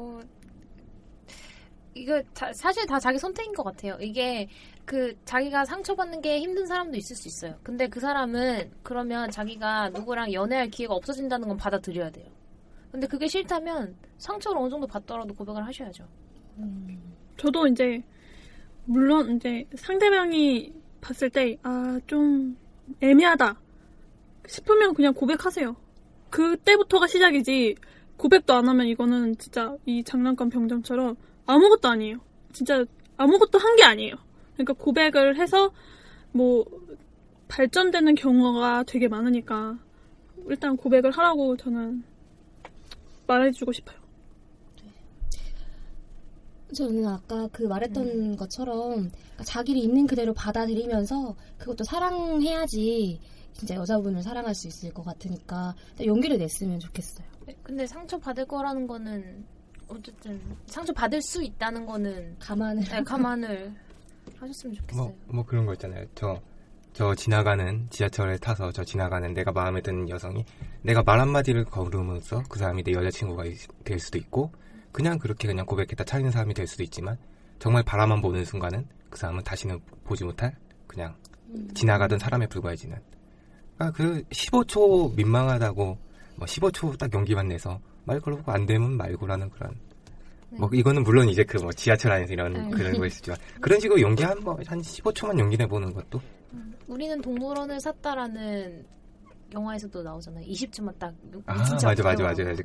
이거 사실 다 자기 선택인 것 같아요. 이게 자기가 상처받는 게 힘든 사람도 있을 수 있어요. 근데 그 사람은 그러면 자기가 누구랑 연애할 기회가 없어진다는 건 받아들여야 돼요. 근데 그게 싫다면 상처를 어느 정도 받더라도 고백을 하셔야죠. 저도 물론 상대방이 봤을 때 좀 애매하다 싶으면 그냥 고백하세요. 그때부터가 시작이지 고백도 안 하면 이거는 진짜 이 장난감 병정처럼 아무것도 아니에요. 진짜 아무것도 한 게 아니에요. 그러니까 고백을 해서 뭐 발전되는 경우가 되게 많으니까 일단 고백을 하라고 저는 말해주고 싶어요. 저는 아까 그 말했던 것처럼 자기를 있는 그대로 받아들이면서 그것도 사랑해야지 진짜 여자분을 사랑할 수 있을 것 같으니까 용기를 냈으면 좋겠어요. 근데 상처 받을 거라는 거는 어쨌든 상처 받을 수 있다는 거는 감안을 하셨으면 좋겠어요. 뭐 그런 거 있잖아요. 저 지나가는 지하철에 타서 저 지나가는 내가 마음에 드는 여성이 내가 말 한마디를 걸음으로써 그 사람이 내 여자친구가 될 수도 있고 그냥 그렇게 그냥 고백했다 차리는 사람이 될 수도 있지만 정말 바라만 보는 순간은 그 사람은 다시는 보지 못할 그냥 지나가던 사람에 불과해지는. 그러니까 그 15초 민망하다고 뭐 15초 딱 용기만 내서 말 걸고 안 되면 말고라는 그런. 뭐 이거는 물론 이제 그 뭐 지하철 안에서 이런 그런 거 있었지만 그런 식으로 용기 한 15초만 용기 내보는 것도. 우리는 동물원을 샀다라는 영화에서도 나오잖아요. 20초만 딱. 맞아.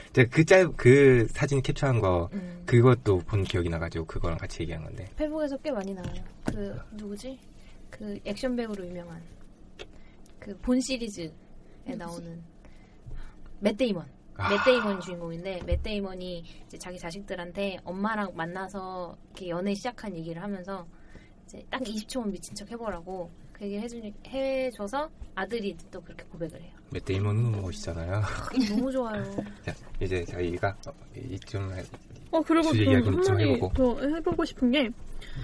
그 사진 캡처한 거 그것도 본 기억이 나가지고 그거랑 같이 얘기한 건데. 페북에서 꽤 많이 나와요. 그 누구지? 그 액션 배우로 유명한 그 본 시리즈에 나오는 맷 데이먼. 맷 데이먼이 주인공인데 맷 데이먼이 이제 자기 자식들한테 엄마랑 만나서 이렇게 연애 시작한 얘기를 하면서 이제 딱 20초만 미친 척 해보라고 그 얘기를 해줘서 아들이 또 그렇게 고백을 해요. 맷 데이먼은 너무 멋있잖아요. 너무 좋아요. 자, 이제 저희가 이쯤 그리고 좀 한마디 더 해보고 싶은 게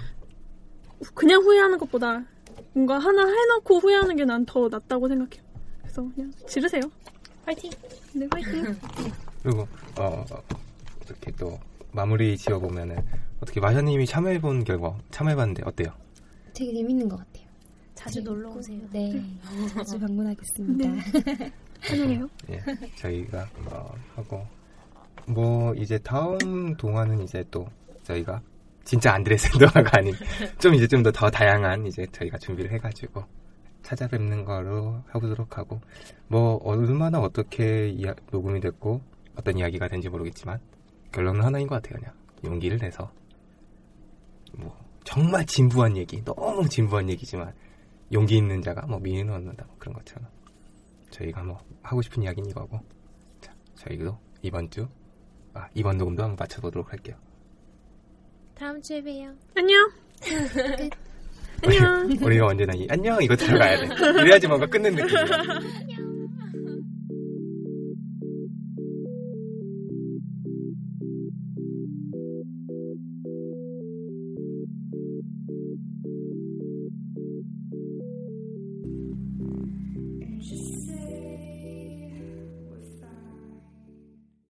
그냥 후회하는 것보다 뭔가 하나 해놓고 후회하는 게 난 더 낫다고 생각해요. 그래서 그냥 지르세요. 화이팅! 네, 화이팅! 그리고 이렇게 또 마무리 지어보면은 어떻게 마샤님이 참여해봤는데 어때요? 되게 재밌는 것 같아요. 자주 놀러 오세요. 네, 자주 방문하겠습니다. 환영해요. 네, 저희가 하고 뭐 이제 다음 동화는 이제 또 저희가 진짜 안드레센 동화가 아닌 좀 이제 좀 더 다양한 이제 저희가 준비를 해가지고 찾아뵙는 거로 해보도록 하고 뭐 얼마나 어떻게 녹음이 됐고 어떤 이야기가 된지 모르겠지만 결론은 하나인 것 같아요. 그냥 용기를 내서 뭐 정말 진부한 얘기 너무 진부한 얘기지만 용기 있는 자가 뭐 미인을 얻는다 뭐 그런 것처럼 저희가 뭐 하고 싶은 이야기는 이거고 자, 저희도 이번 녹음도 한번 마쳐보도록 할게요. 다음 주에 봬요. 안녕. 안녕. 우리가 언제나 안녕 이거 들어가야 돼. 이래야지 뭔가 끊는 느낌이야.